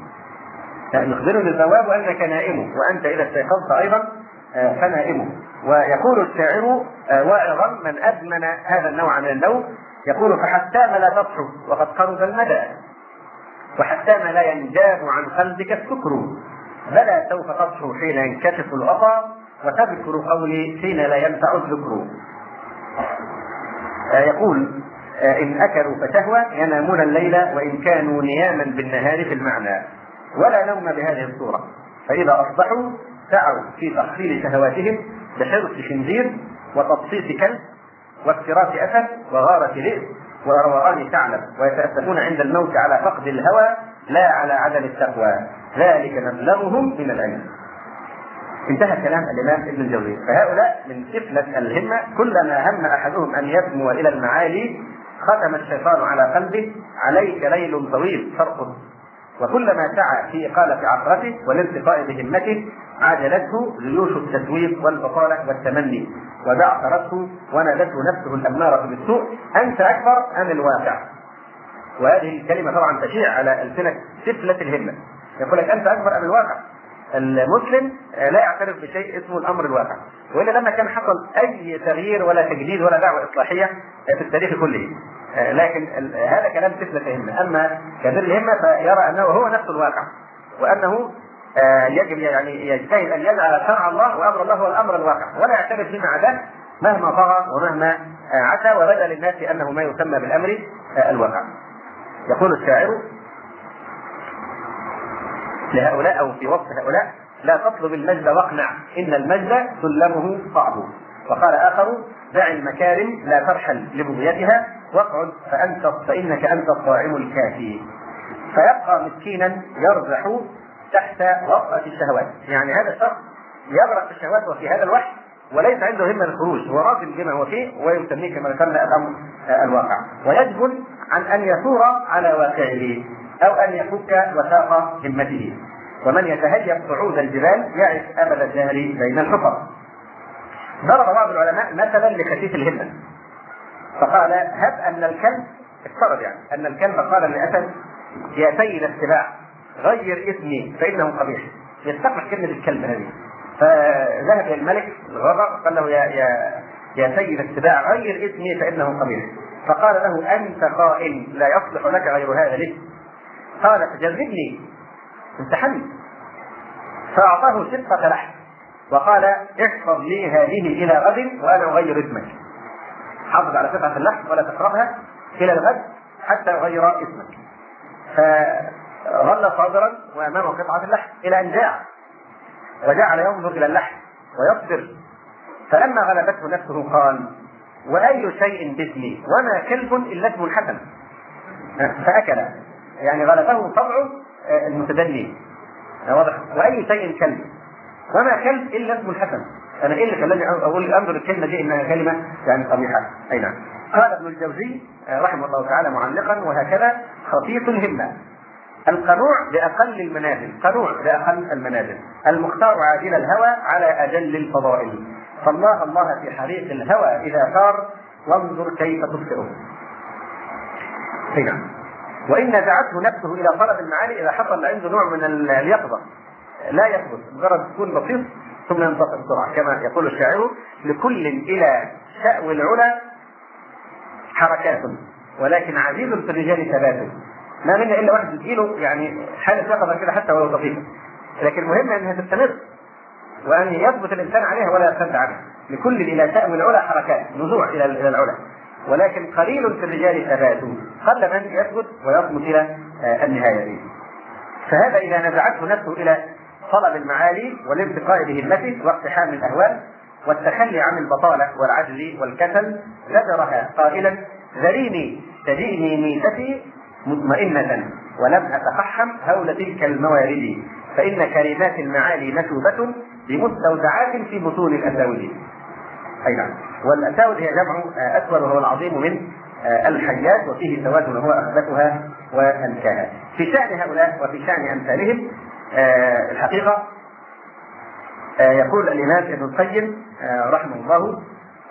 يخبرني البواب أنك نائم وأنت إذا استيقظت أيضا فنائم. ويقول الشاعر واعظا من أدمن هذا النوع من النوم، يقول: فحتام لا تصحو وقد قرب المدى، وحتام لا ينجاب عن قلبك السكر، بلى سوف تصحو حين ينكشف الغطا وتذكر قولي حين لا ينفع الذكر. يقول: إن أكلوا فشهوة ينامون الليل وإن كانوا نياما بالنهار في المعنى، ولا نوم بهذه الصورة، فإذا أصبحوا سعوا في تحصيل شهواتهم بحرص خنزير وتبسيط كلب وافتراس أسد وغارة ذئب وروغان ثعلب، ويتأسفون عند الموت على فقد الهوى لا على عدم التقوى، ذلك مبلغهم من العلم. انتهى كلام الإمام ابن الجوزي. فهؤلاء من سفلة الهمة، كلما هم أحدهم أن يسمو إلى المعالي ختم الشيطان على قلبه: عليك ليل طويل فارقد. وكلما سعى في إقالة عثرته والارتقاء بهمته عجلته جيوش التسويق والبطالة والتمني، وبعثرته ونادته نفسه الأمارة بالسوء: أنت أكبر أم الواقع؟ وهذه الكلمة طبعا تشيع على ألسنة سفلة الهمة، يقول لك أنت أكبر أم الواقع. المسلم لا يعترف بشيء اسمه الأمر الواقع، وإلا لما كان حصل أي تغيير ولا تجديد ولا دعوة إصلاحية في التاريخ كله. لكن هذا كلام سفلة الهمة. أما كبير الهمة فيرى أنه هو نفس الواقع، وأنه يجب يعني يجتهد أن يجعل شرع الله وأمر الله هو الأمر الواقع، ولا يعترف بما عداه مهما طغى ومهما عتى وبدا للناس أنه ما يسمى بالأمر الواقع. يقول الشاعر لهؤلاء أو في وصف هؤلاء: لا تطلب المجد واقنع إن المجد سلمه صعب. وقال آخر: دع المكارم لا ترحل لبغيتها واقعد فأنت فإنك أنت الطاعم الكافي. فيبقى مسكينا يرزح تحت وطأة الشهوات. يعني هذا الشخص يغرق في الشهوات وفي هذا الوحش وليس عنده همة الخروج، هو راضي بما هو فيه ويسميه كما ذكرنا الأمر الواقع، ويجبن عن أن يثور على واقعه أو أن يفك وثاق همته. ومن يتهيأ صعود الجبال يعرف أبد الدهر بين الحفر. ضرب بعض العلماء مثلا لخسيس الهمة، فقال هب أن الكلب، افترض يعني أن الكلب قال للأسد يا سيد السباع غير اسمي فإنه قبيح، يستقبح كلمة الكلب هذه. فذهب إلى الملك الغضب قال له يا يا يا سيد السباع غير اسمي فإنه قبيح. فقال له أنت قائل لا يصلح لك غير هذا الاسم. قال فجربني، امتحني. فأعطاه شقة لحم وقال احفظ لي هذه إلى غد وأنا أغير اسمك. حافظ على قطعة اللحم ولا تقربها إلى الغد حتى أغير اسمك. فظل صابرا وأمامه قطعة اللحم إلى أن جاع، وجعل ينظر إلى اللحم ويصبر. فلما غلبته نفسه قال وأي شيء باسمي وما كلب إلا اسم حسن. فأكل، يعني غلبه طبعه المتدني، واضح. وأي شيء كلب وما كلب إلا اسم حسن. أنا إيه اللي خلاني أقول أنظر الكلمة دي إنها كلمة يعني قبيحة؟ أي نعم. قال ابن الجوزي رحمه الله تعالى معلقا وهكذا خفيف الهمة القنوع بأقل المنازل، قنوع بأقل المنازل، المختار عاجل الهوى على أجل الفضائل. فالله الله في حريق الهوى إذا ثار وانظر كيف تطفئه. نعم. وإن نزعته نفسه إلى طلب المعالي إذا حصل عنده نوع من اليقظة لا يثبت، مجرد تكون بسيط ثم ينطفئ بسرعة، كما يقول الشاعر لكل إلى شأو العلا حركات ولكن عزيز في الرجال ثبات. ما منا إلا واحد يجيله يعني حالة يقظة كده حتى ولو طفيفة، لكن المهم أنها تستمر وأن يثبت الإنسان عليها ولا يرتد عنها. لكل إلى شأو العلا حركات، نزوع إلى إلى العلا، ولكن قليل في الرجال ثبات، قل من يثبت ويصمت إلى النهاية دي. فهذا إذا نزعته نفسه إلى طلب المعالي والارتقاء بهمته واقتحام الأهوال والتخلي عن البطالة والعجز والكسل زجرها قائلا ذريني تجيني ميتتي مطمئنة ولم أتفحم هول تلك الموارد فإن كلمات المعالي مشوبة بمستودعات في بطون الأساود. أي نعم. والأساود هي جمع أسود وهو العظيم من الحيات وفيه سواد وهو أخبثها وأنكاها. في شأن هؤلاء وفي شأن أمثالهم الحقيقة يقول الإمام ابن القيم رحمه الله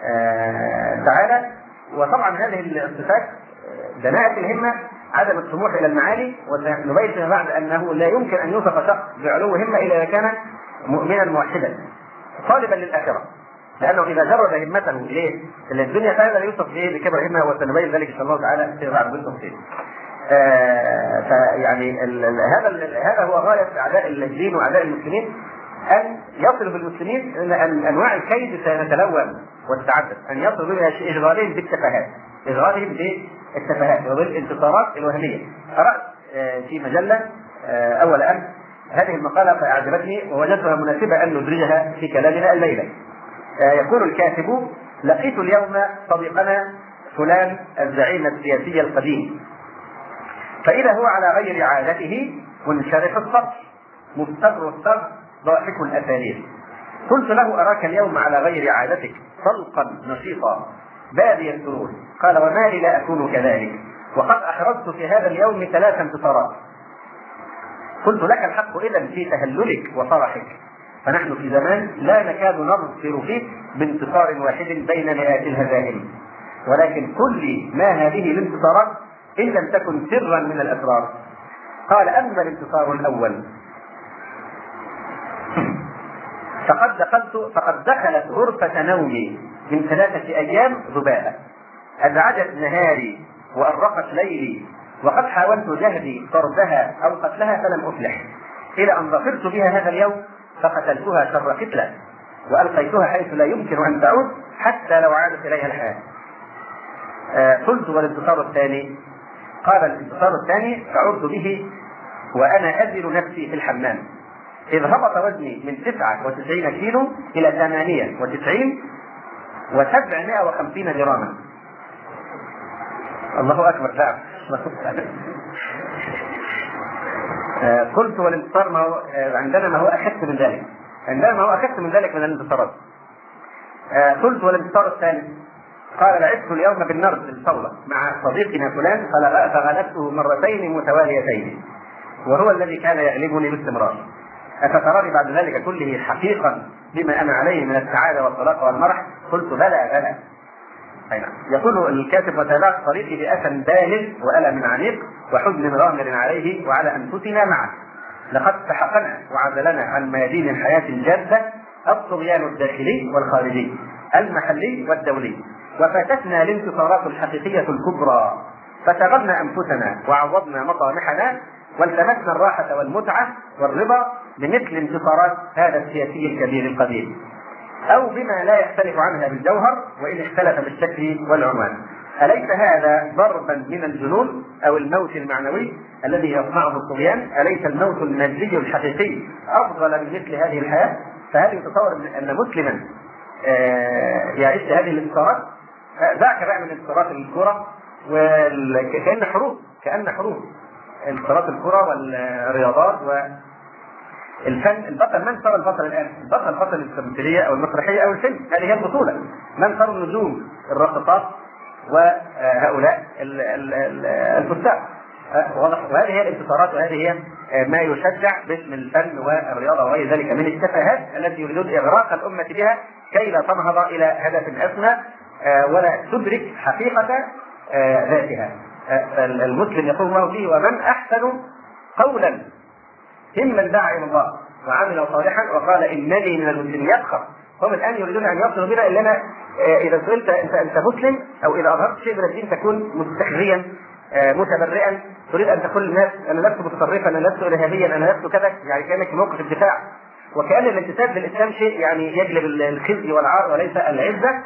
تعالى، وطبعا هذه الصفات دناءة الهمة عدم الطموح إلى المعالي، ونبين فيما بعد أنه لا يمكن أن يوصف شخص بعلو همة إلا إذا كان مؤمنا موحدا طالبا للآخرة، لأنه إذا جرد همته إليه إلى الدنيا فهذا لا يوصف به بكبر همة، وسنبين ذلك إن شاء الله تعالى في بعض التفصيل. آه فيعني هذا هذا هو غاية أعداء الدين وأعداء المسلمين، أن يصلوا بالمسلمين أن أنواع الكيد سنتلون وتتعدد، أن يصلوا بها إشغالهم بالتفاهات، إشغالهم بالتفاهات وبالانتصارات الوهمية. قرأت آه في مجلة آه أول أمس هذه المقالة فأعجبتني ووجدتها مناسبة أن ندرجها في كلامنا الليلة. آه يقول الكاتب لقيت اليوم صديقنا فلان الزعيم السياسي القديم، فإذا هو على غير عادته منشرح الصدر مستر الصدر ضاحك الأساليب. قلت له أراك اليوم على غير عادتك طلقا نشيطا بادي السرور. قال وما لي لا أكون كذلك وقد أحرزت في هذا اليوم ثلاث انتصارات. قلت لك الحق إذن في تهللك وفرحك، فنحن في زمان لا نكاد نظفر فيه بانتصار واحد بين مئات الهزائم، ولكن كل ما هذه الانتصارات إن لم تكن سرا من الأسرار. قال أما الانتصار الأول فقد دخلت فقد دخلت غرفة نومي من ثلاثة أيام ذبابة أزعجت نهاري وأرقت ليلي، وقد حاولت جهدي طردها أو قتلها فلم أفلح، إلى أن ظفرت بها هذا اليوم فقتلتها شر قتلة وألقيتها حيث لا يمكن أن تعود حتى لو عادت إليها الحال. آه قلت والانتصار الثاني؟ قال الانتصار الثاني شعرت به وأنا أزل نفسي في الحمام، إذ هبط وزني من تسعة وتسعين كيلو إلى ثمانية وتسعين وسبعمائة وخمسين جراما. الله أكبر. لا آه قلت والانتصار ما هو آه عندنا ما هو أخف من ذلك، عندنا ما هو أخف من ذلك من الانتصارات. آه قلت والانتصار الثاني؟ قال لعبت اليوم بالنرد في الصولة مع صديقنا فلان فغلبته مرتين متواليتين وهو الذي كان يغلبني باستمرار. أفتراني بعد ذلك كله حقيقا بما أنا عليه من السعادة والطلاق والمرح؟ قلت بلى بلى. أي نعم. يقول الكاتب: وتابعت طريقي بأسى بالغ وألم عميق وحزن غامر عليه وعلى أنفسنا معا، لقد سحقنا وعزلنا عن ميادين الحياة الجادة الطغيان الداخلي والخارجي، المحلي والدولي، وفاتتنا الانتصارات الحقيقية الكبرى، فشغلنا أنفسنا وعوضنا مطامحنا والتمسنا الراحة والمتعة والرضا بمثل انتصارات هذا السياسي الكبير القدير، أو بما لا يختلف عنها بالجوهر وإن اختلف بالشكل والعنوان. أليس هذا ضربا من الجنون أو الموت المعنوي الذي يصنعه الطغيان؟ أليس الموت المادي الحقيقي أفضل من مثل هذه الحياة؟ فهل يتصور أن مسلما يعيش هذه الانتصارات؟ ذاك بقى من انتصارات الكرة، وكأن حروب كأن حروب انتصارات الكرة والرياضات والفن. البطل من صار البطل الآن؟ البطل بطل التمثيلية أو المسرحية أو الفيلم، هذه هي البطولة. من صار النجوم؟ الراقصات وهؤلاء الفساق. وهذه هي الانتصارات، وهذه هي ما يشجع باسم الفن والرياضة وغير ذلك من التفاهات التي يريدون إغراق الأمة بها كي لا تنهض إلى هدف أسمى ولا تدرك حقيقة ذاتها. المسلم يقول الله فيه: ومن أحسن قولا ممن دعا إلى الله وعمل صالحا وقال إنني من المسلمين. يفخر. هم الآن يريدون أن يصلوا بنا إننا إذا سئلت أنت أنت مسلم أو إذا أظهرت شيء من الدين تكون مستخزيا متبرئا، تريد أن تقول للناس أنا لست متطرفا، أنا لست إرهابيا، أنا لست كذا، يعني كأنك في موقف الدفاع، وكأن الانتساب للإسلام شيء يعني يجلب الخزي والعار وليس العزة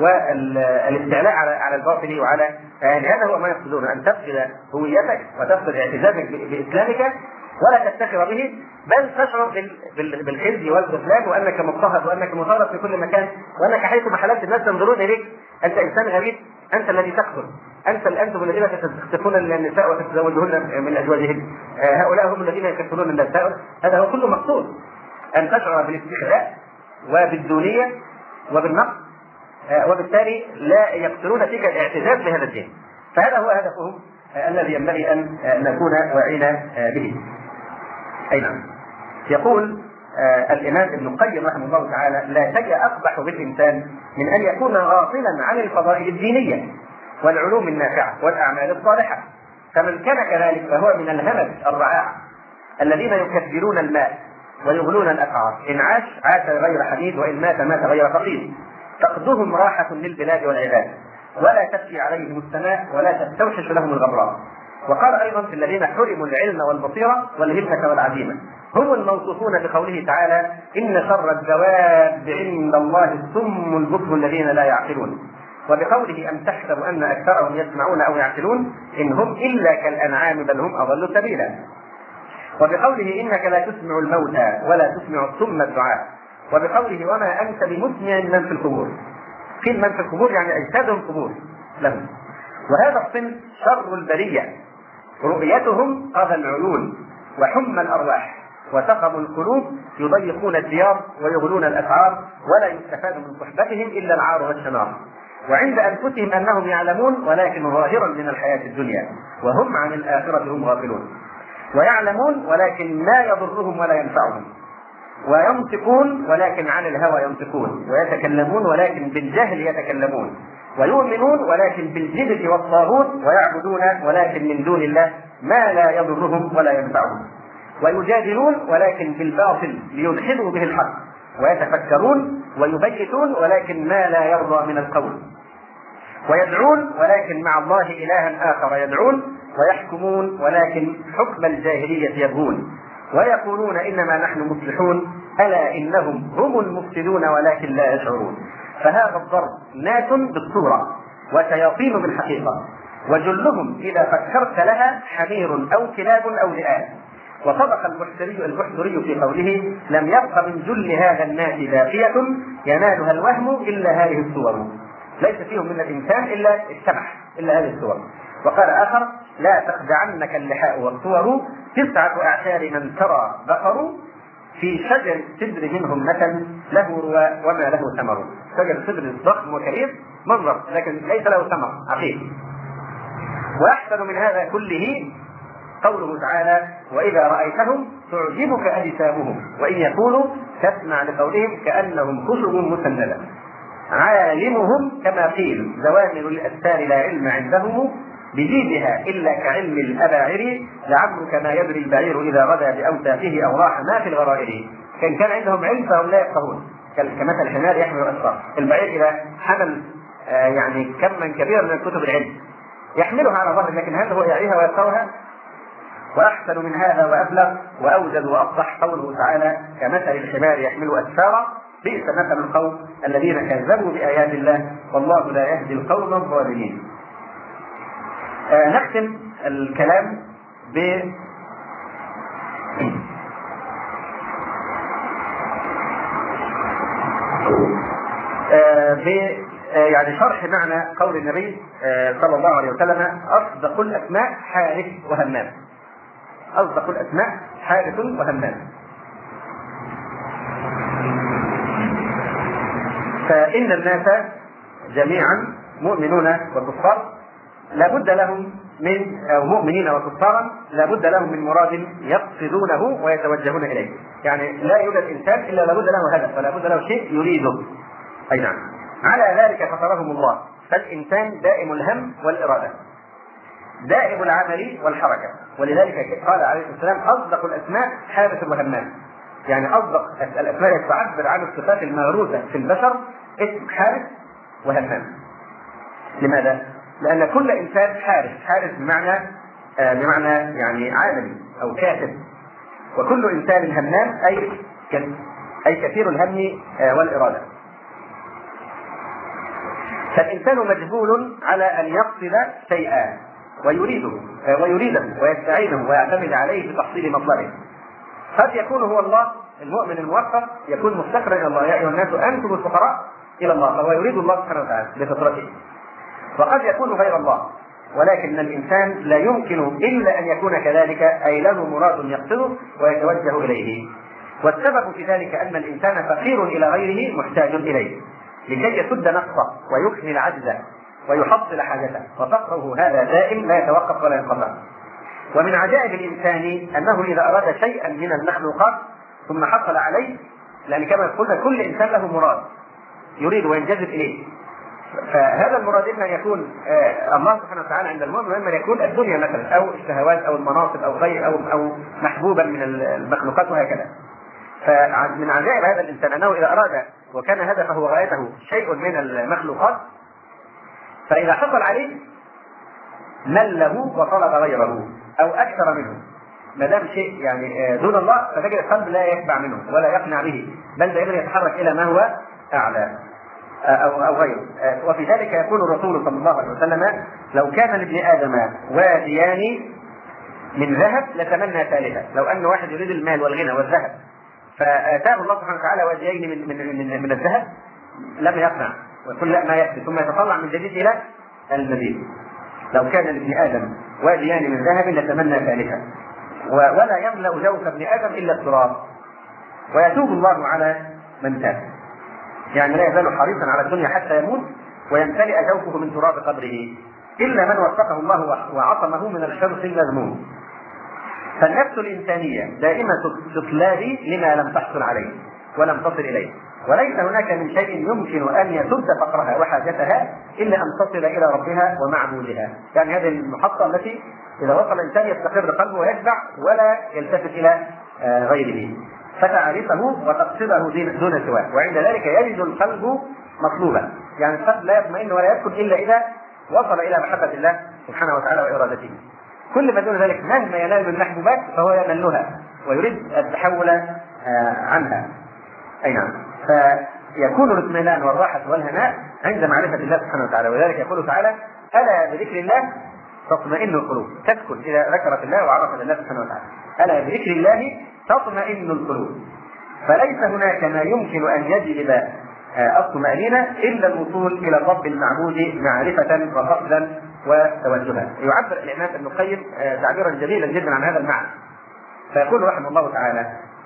والاستعلاء على على الباطل وعلى يعني هذا هو ما يقصدون، أن تفقد هويتك وتفقد اعتزازك بإسلامك ولا تفتخر به، بل تشعر بالخزي والخذلان وأنك مضطهد وأنك مطارد في كل مكان، وأنك حيثما حللت الناس ينظرون إليك أنت إنسان غريب، أنت الذي تقتل، أنت أنتم الذين تستخفون النساء وتتزوجهن من أزواجهن، هؤلاء هم الذين يكفرون النساء. هذا هو كله مقصود، أن تشعر بالاستخلاء وبالدونية وبالنقص، وبالتالي لا يقتلون فيك الاعتزاز بهذا الدين. فهذا هو هدفهم الذي ينبغي أن نكون واعين به. أي نعم. يقول الإمام ابن القيم رحمه الله تعالى: لا شيء أقبح بالإنسان من أن يكون غافلا عن الفضائل الدينية والعلوم النافعة والأعمال الصالحة، فمن كان كذلك فهو من الهمج الرعاع الذين يكبرون الماء ويغلون الأسعار، إن عاش عاش غير حديد وإن مات مات غير فقيد، فقدهم راحة للبلاد والعباد ولا تبكي عليهم السماء ولا تستوحش لهم الغبراء. وقال أيضا: في الذين حرموا العلم والبصيرة والهمة والعزيمة هم الموصوفون بقوله تعالى: إن شر الدواب عند الله الصم البكم الذين لا يعقلون، وبقوله: أم تحسب أن أكثرهم يسمعون أو يعقلون إن هم إلا كالأنعام بل هم أضل سبيلا، وبقوله: إنك لا تسمع الموتى ولا تسمع الصم الدعاء، وبقوله: وما أنت بمسمع من في القبور. في من في القبور يعني أجسادهم قبور لهم. وهذا الصنف شر البرية، رؤيتهم قاذى العيون وحمى الأرواح وسقم القلوب، يضيقون الديار ويغلون الأسعار ولا يستفاد من صحبتهم إلا العار والشنار، وعند أنفسهم أنهم يعلمون ولكن ظاهرا من الحياة الدنيا، وهم عن الآخرة هم غافلون، ويعلمون ولكن ما يضرهم ولا ينفعهم، وينطقون ولكن عن الهوى ينطقون، ويتكلمون ولكن بالجهل يتكلمون، ويؤمنون ولكن بالجبت والطاغوت، ويعبدون ولكن من دون الله ما لا يضرهم ولا ينفعهم، ويجادلون ولكن بالباطل ليدحضوا به الحق، ويتفكرون ويبيتون ولكن ما لا يرضى من القول، ويدعون ولكن مع الله إلها آخر يدعون، ويحكمون ولكن حكم الجاهلية يبغون، ويقولون إنما نحن مصلحون ألا إنهم هم المفسدون ولكن لا يشعرون. فهذا الضرب ناس بالصورة وشياطين بالحقيقة، وجلهم إذا فكرت لها حمير أو كلاب أو ذئاب. وصدق البحتري البحتري في قوله: لم يبق من جل هذا الناس باقية ينالها الوهم إلا هذه الصور، ليس فيهم من الإنسان إلا الشبح إلا هذه الصور. وقال آخر: لا تخدعنك اللحاء والصور تسعة أعشار من ترى بقر في شجر السدر منهم مثل له روى وما له ثمر. شجر السدر ضخم وكبير منظر لكن ليس له ثمر عقيم. وأحسن من هذا كله قوله تعالى: وإذا رأيتهم تعجبك أجسامهم وإن يقولوا تسمع لقولهم كأنهم خشب مسندة. عالمهم كما قيل زوامل الأستار لا علم عندهم بجيدها إلا كعلم الأباعر لعمرك ما يدري البعير إذا غدا بأوتافه أو راح ما في الغرائر. كان كان عندهم علم فهم لا يفقهون، كمثل الحمار يحمل الأسفار. البعير إذا حمل آه يعني كما كبيرا من كتب العلم يحملها على ظهره، لكن هل هو يعيها ويفقهها؟ وأحسن من هذا وأبلغ وأوجد وأفصح قوله تعالى كمثل الحمار يحمل أسفارا بئس مثل القوم الذين كذبوا بآيات الله والله لا يهدي القوم الظالمين. آه نختم الكلام ب آه ب آه يعني شرح معنى قول النبي آه صلى الله عليه وسلم أصدق الأسماء حارث وهمام. أصدق الأسماء حارث وهمام. فإن الناس جميعا مؤمنون وكفار لا بد لهم من أو مؤمنين وكفارا لا بد لهم من مراد يقصدونه ويتوجهون إليه. يعني لا يوجد إنسان إلا لا بد له هدف ولا بد له شيء يريده. أي نعم. على ذلك فطرهم الله. فالإنسان دائم الهم والإرادة، دائم العمل والحركة، ولذلك قال عليه الصلاة والسلام أصدق الأسماء حارث وهمام. يعني أصدق الأسماء تعبر عن الصفات الموروثة في البشر اسم حارث وهمام. لماذا؟ لأن كل إنسان حارث، حارث بمعنى آه بمعنى يعني عالم أو كاتب، وكل إنسان همام أي أي كثير الهم آه والإرادة. فالإنسان مجبول على أن يقصد شيئا ويريده آه ويريده ويستعينه ويعتمد عليه في تحصيل مطلبه. قد يكون هو الله المؤمن الموفق يكون مفتقرا إلى الله، يا أيها الناس أنتم الفقراء إلى الله، فهو يريد الله سبحانه وتعالى بفطرته. وقد يكون غير الله، ولكن الإنسان لا يمكن إلا أن يكون كذلك، أي له مراد يقصده ويتوجه إليه. والسبب في ذلك أن الإنسان فقير إلى غيره محتاج إليه لكي يسد نقصه ويكمل عجزه ويحصل حاجته، وفقره هذا دائم لا يتوقف ولا ينقطع. ومن عجائب الإنسان أنه إذا أراد شيئا من المخلوقات ثم حصل عليه، لأن كما قلنا كل إنسان له مراد يريد وينجذب إليه، فهذا المراد إما يكون آه الله سبحانه وتعالى عند المؤمن، وإما يكون الدنيا مثلا أو الشهوات أو المناصب أو غير أو أو محبوبا من المخلوقات وهكذا. فمن عجائب هذا الإنسان أنه إذا أراد وكان هدفه وغايته شيء من المخلوقات، فإذا حصل عليه مله وطلب غيره أو أكثر منه. ما دام شيء يعني دون الله فتجد القلب لا يشبع منه ولا يقنع به، بل دائما يتحرك إلى ما هو أعلى أو أو غيره. وفي ذلك يقول الرسول صلى الله عليه وسلم: لو كان لابن آدم واديان من ذهب لتمنى ثالثا. لو أن واحد يريد المال والغنى والذهب فآتاه الله سبحانه وتعالى واديين من من من, من الذهب لم يقنع ويقول لا ما يكفي، ثم يتطلع من جديد إلى المزيد. لو كان لابن آدم واديان من ذهب لتمنى ثالثا، ولا يملأ جوف ابن آدم إلا التراب، ويتوب الله على من تاب. يعني لا يزال حريصا على الدنيا حتى يموت ويمتلئ جوفه من تراب قبره، إلا من وفقه الله وعصمه من الحرص المذموم. فالنفس الإنسانية دائمة تطلب لما لم تحصل عليه ولم تصل إليه، وليس هناك من شيء يمكن أن يسد فقرها وحاجتها إلا أن تصل إلى ربها ومعبودها. يعني هذه المحطة التي إذا وصل الإنسان يستقر قلبه ويشبع ولا يلتفت إلى غيره، فتعرفه وتقصده دون سواه، وعند ذلك يجد القلب مطلوبا. يعني القلب لا يطمئن ولا يسكن إلا إذا وصل إلى محبة الله سبحانه وتعالى وإرادته. كل ما دون ذلك مهما ينال من المحبوبات فهو يملها ويريد التحول عنها. أي نعم. فيكون الاطمئنان والراحة والهناء عند معرفة الله سبحانه وتعالى، وذلك يقول تعالى: ألا بذكر الله تطمئن القلوب. تسكن إذا ذكرت الله وعرفت الله سبحانه وتعالى. ألا بذكر الله تطمئن القلوب. فليس هناك ما يمكن أن يجلب الطمأنينة إلا الوصول إلى الرب المعبود معرفة وقصدا وتوجها. يعبر الإمام ابن القيم تعبيرا جميلا جدا عن هذا المعنى، فيقول رحمه الله تعالى: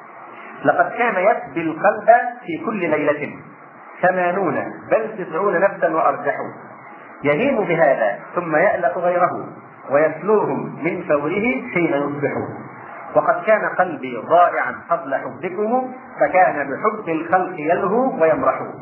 لقد كان يسبي القلب في كل ليلة ثمانون بل تسعون نفسا وأرجحوا، يهيم بهذا ثم يألف غيره ويسلوهم من فوره حين يصبحوا. وقد كان قلبي ضائعا قبل حبكم فكان بحب الخلق يلهو ويمرح،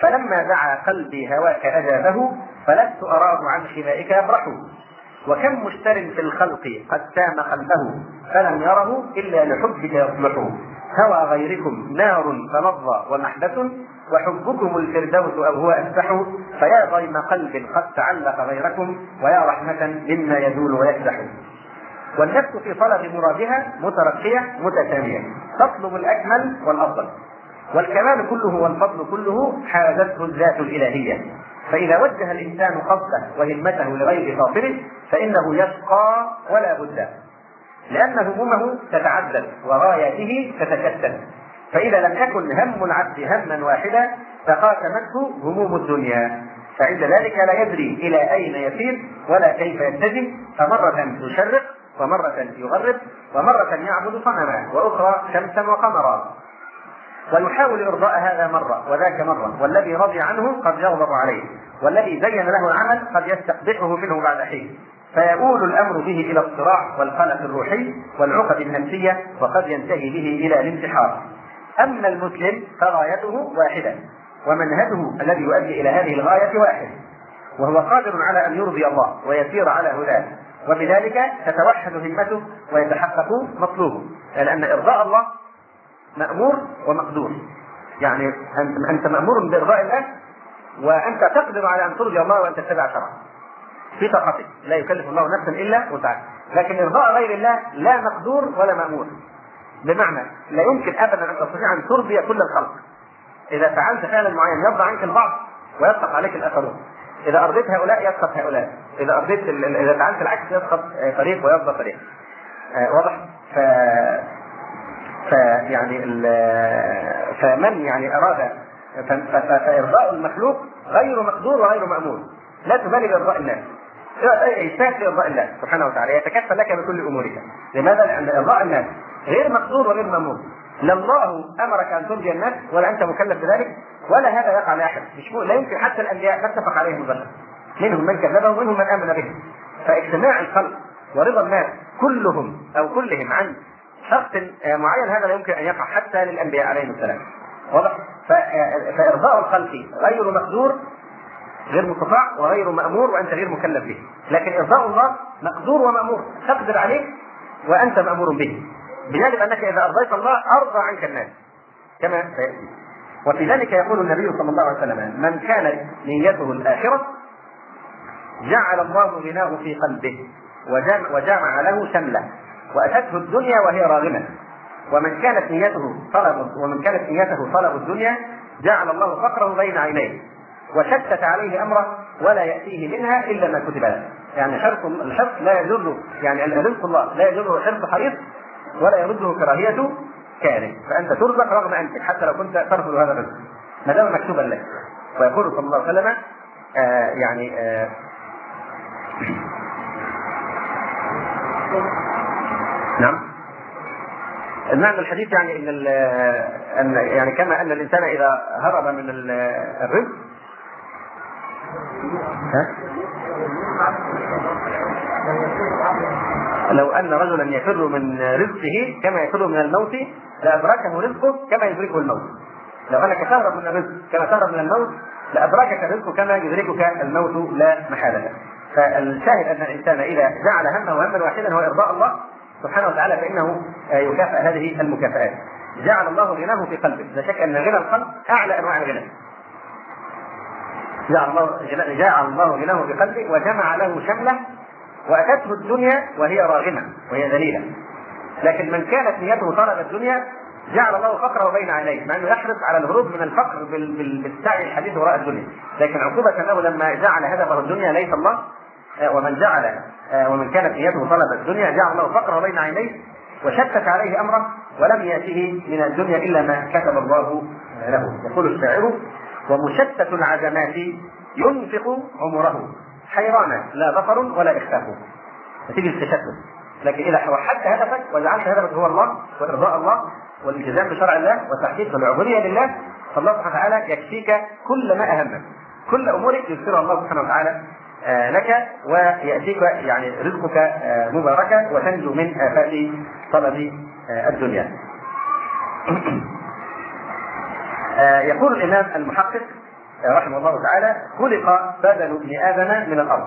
فلما دعا قلبي هواك أجابه، فلست أراه عن خلائك يبرح. وكم مشتر في الخلق قد سام قلبه، فلم يره إلا لحبك يصلح. هوى غيركم نار فنضى ومحبس، وحبكم الفردوس أو هو أسبح. فيا ضيم قلب قد تعلق غيركم، ويا رحمة مما يزول ويكدح. والنفس في طلب مرادها مترقية متسامية، تطلب الأكمل والأفضل، والكمال كله والفضل كله حازته الذات الإلهية. فإذا وجه الإنسان قصده وهمته لغير خاطره فإنه يشقى ولا بد، لأن همومه تتعدد وغاياته تتكتل. فإذا لم يكن هم العبد هما واحدا تقاسمته هموم الدنيا، فعند ذلك لا يدري إلى أين يسير ولا كيف يتجه، فمرة يشرق ومرة يغرب ومرة يعبد صنما وأخرى شمسا وقمرا، ويحاول إرضاء هذا مرة وذاك مرة، والذي رضي عنه قد يغضب عليه، والذي زين له العمل قد يستقبحه منه بعد حين، فيؤول الأمر به إلى الصراع والقلق الروحي والعقد النفسية، وقد ينتهي به إلى الانتحار. أما المسلم فغايته واحدة، ومنهجه الذي يؤدي إلى هذه الغاية واحد، وهو قادر على أن يرضي الله ويسير على هداه، وبذلك تتوحد همته ويتحقق مطلوبه، لأن إرضاء الله مأمور ومقدور. يعني أنت مأمور بإرضاء الله، وأنت تقدر على أن ترضي الله وأن تتبع شرعه في طاقتك، لا يكلف الله نفسا إلا وسعها. لكن إرضاء غير الله لا مقدور ولا مأمور، بمعنى لا يمكن أبدا أن تستطيع أن ترضي كل الخلق. إذا فعلت فعلا معين يرضى عنك البعض ويسقط عليك الآخرون، إذا أرضيت هؤلاء يسقط هؤلاء، إذا أرضيت إذا فعلت العكس يسقط طريق ويرضى طريق. آه واضح؟ ف فيعني فمن يعني أراد فإرضاء المخلوق غير مقدور وغير مأمور. لا تبالي بإرضاء الناس، إيساك لإرضاء الله سبحانه وتعالى، يتكفل لك بكل أمورك. لماذا؟ لأن إرضاء الناس غير مقدور وغير مأمور. لا الله أمرك أن ترضي الناس ولا أنت مكلف بذلك، ولا هذا يقع لأحد. مش لا يمكن حتى الأنبياء اتفق عليهم البشر، منهم من كذبه ومنهم من آمن به. فاجتماع الخلق ورضا الناس كلهم أو كلهم عن شخص معين هذا لا يمكن أن يقع حتى للأنبياء عليهم السلام. واضح؟ فإرضاء الخلق غير مقدور غير مستطاع وغير مأمور وأنت غير مكلف به، لكن إرضاء الله مقدور ومأمور، تقدر عليه وأنت مأمور به، بجانب أنك إذا أرضيت الله أرضى عنك الناس كما سيأتي. وفي ذلك يقول النبي صلى الله عليه وسلم: من كانت نيته الآخرة جعل الله غناه في قلبه وجمع له شمله، وأتته الدنيا وهي راغمة. ومن كانت نيته طلب ومن كانت نيته طلب الدنيا جعل الله فقره بين عينيه، وشتت عليه أمره ولا يأتيه منها إلا ما كتب له. يعني حرص الحرص لا يجر، يعني رزق الله لا يجر حرص حريص ولا يرده كراهية كاره، فأنت ترزق رغم أنت حتى لو كنت ترفض هذا الرزق ما دام مكتوبا لك. ويقول صلى الله عليه وسلم آه يعني آه نعم المعنى الحديث يعني ان ان يعني كما ان الانسان اذا هرب من الرزق ها؟ لو ان رجلا يفر من رزقه كما يفر من الموت لادركه رزقه كما يدركه الموت. لو انك تهرب من الرزق كما تهرب من الموت لادركك الرزق كما يدركك الموت لا محاله. فالشاهد ان الانسان اذا جعل همه هما واحدا هو ارضاء الله سبحانه وتعالى فانه يكافئ هذه المكافآت. جعل الله غناه في قلبه، لا شك ان غنى القلب اعلى انواع الغنى. جعل الله جعل الله غناه في قلبه وجمع له شمله، واتته الدنيا وهي راغمه وهي ذليله. لكن من كانت نيته طلب الدنيا جعل الله فقره بين عينيه، مع انه يحرص على الهروب من الفقر بالسعي الحديث وراء الدنيا، لكن عقوبه له لما جعل هدفه الدنيا ليس الله. ومن جعل ومن كانت نيته طلب الدنيا جعل الله فقره بين عينيه وشتت عليه امره ولم ياته من الدنيا الا ما كتب الله له. يقول الشاعر: ومشتت العزمات ينفق عمره حيرانا لا ظفر ولا اخفاف. نتيجه التشتت. لكن اذا وحدت هدفك وجعلت هدفك هو الله وارضاء الله والالتزام بشرع الله وتحقيق العبوديه لله، فالله سبحانه وتعالى يكفيك كل ما اهمك، كل امورك يسرها الله سبحانه وتعالى لك، ويأتيك يعني رزقك مباركة وتنجو من آفات طلب الدنيا. يقول الإمام المحقق رحمه الله تعالى: خلق بدن ابن آدم من الأرض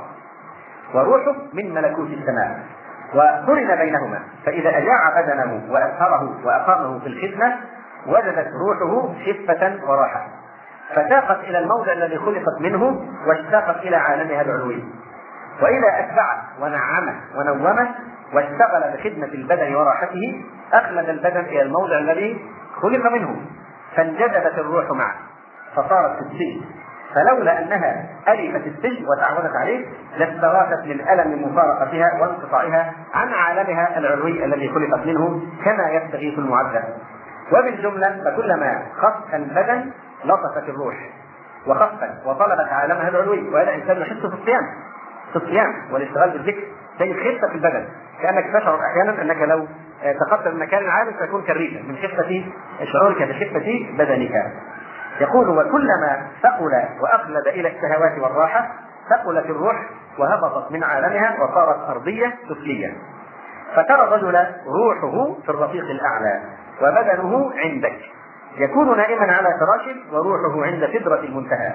وروحه من ملكوت السماء وقرن بينهما، فإذا أجاع بدنه وأسهره وأقامه في الخدمة وجدت روحه خفة وراحة، فتاقت إلى الموضع الذي خلقت منه واشتاقت إلى عالمها العلوي. وإذا أتبعه ونعمه ونومه واشتغل بخدمة البدن وراحته أخلد البدن إلى الموضع الذي خلق منه، فانجذبت الروح معه فصارت في السجن، فلولا أنها ألفت السجن وتعودت عليه لاستغاثت من ألم مفارقتها وانقطاعها عن عالمها العلوي الذي خلقت منه كما يستغيث المعذب. وبالجملة فكلما خف البدن لطفت الروح وخفت وطلبت عالمها العلوي. وهذا الإنسان يحس في الصيام في الصيام والاشتغال بالذكر زي خفة في البدن، كأنك تشعر أحيانا أنك لو تقدم من مكان عالي فيكون كالريشة من خفة شعورك بخفة بدنك. يقول: وكلما ثقل وأخلد إلى الشهوات والراحة ثقلت الروح وهبطت من عالمها وصارت أرضية سفلية، فترى الرجل روحه في الرفيق الأعلى وبدنه عندك، يكون نائما على فراشه وروحه عند سدرة المنتهى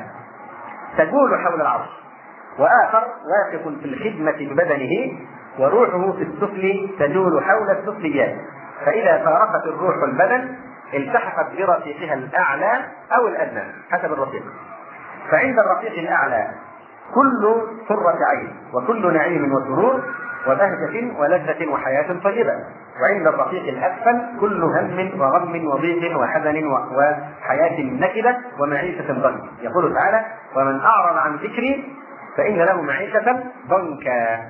تجول حول العرش، وآخر واقف في الخدمة ببدنه وروحه في السفل تجول حول السفليات، فإذا فارقت الروح البدن التحقت برفيقها الأعلى أو الأدنى حسب الرفيق. فعند الرفيق الأعلى كل سرة عين وكل نعيم وسرور وبهجة ولذة وحياة طيبة، وعند الرفيق الأسفل كل هم وغم وضيق وحزن وحياة نكدة ومعيشة ضنك. يقول تعالى: ومن أعرض عن ذكري فإن له معيشة ضنكا.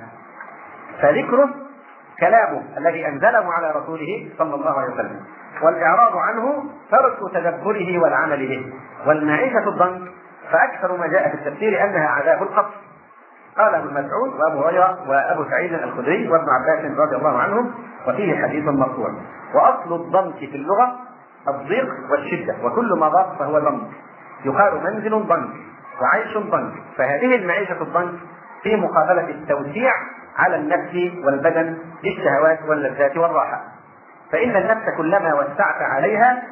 فذكره كلامه الذي أنزله على رسوله صلى الله عليه وسلم، والإعراض عنه ترك تدبره والعمل به. والمعيشة الضنك فأكثر ما جاء في التفسير أنها عذاب القبر، قال ابن مسعود وأبو هريرة وأبو سعيد الخدري وابن عباس رضي الله عنهم، وفيه حديث مرفوع. وأصل الضنك في اللغة الضيق والشدة، وكل ما ضاق فهو ضنك، يقال منزل ضنك وعيش ضنك. فهذه المعيشة الضنك في مقابلة التوسيع على النفس والبدن للشهوات واللذات والراحة، فإن النفس كلما وسعت عليها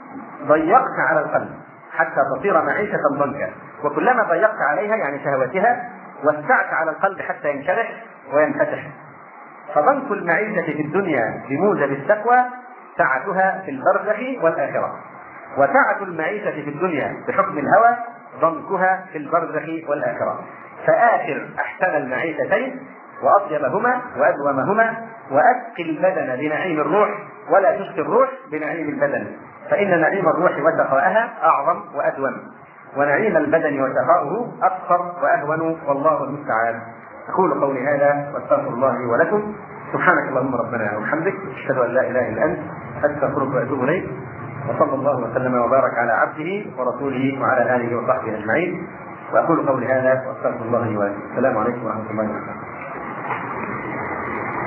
ضيقت على القلب حتى تصير معيشة ضنكا، وكلما ضيقت عليها يعني شهواتها وسعت على القلب حتى ينشرح وينفتح. فضنك المعيشة في الدنيا بموجب التقوى سعتها في البرزخ والآخرة، وسعة المعيشة في الدنيا بحكم الهوى ضنكها في البرزخ والآخرة. فآخر أحسن المعيشتين وأطيبهما وأدومهما، وأسقي البدن بنعيم الروح ولا تسقي الروح بنعيم البدن، فإن نعيم الروح وسخاءها أعظم وأدوم، ونعيم البدن وسخاؤه أقصر وأهون، والله المستعان. أقول قولي هذا وأستغفر الله لي ولكم. سبحانك اللهم ربنا وبحمدك، أشهد أن لا إله إلا أنت، أستغفرك وأتوب إليك. وصلى الله وسلم وبارك على عبده ورسوله وعلى آله وصحبه أجمعين. وأقول قولي هذا وأستغفر الله لي ولكم. السلام عليكم ورحمة الله وبركاته.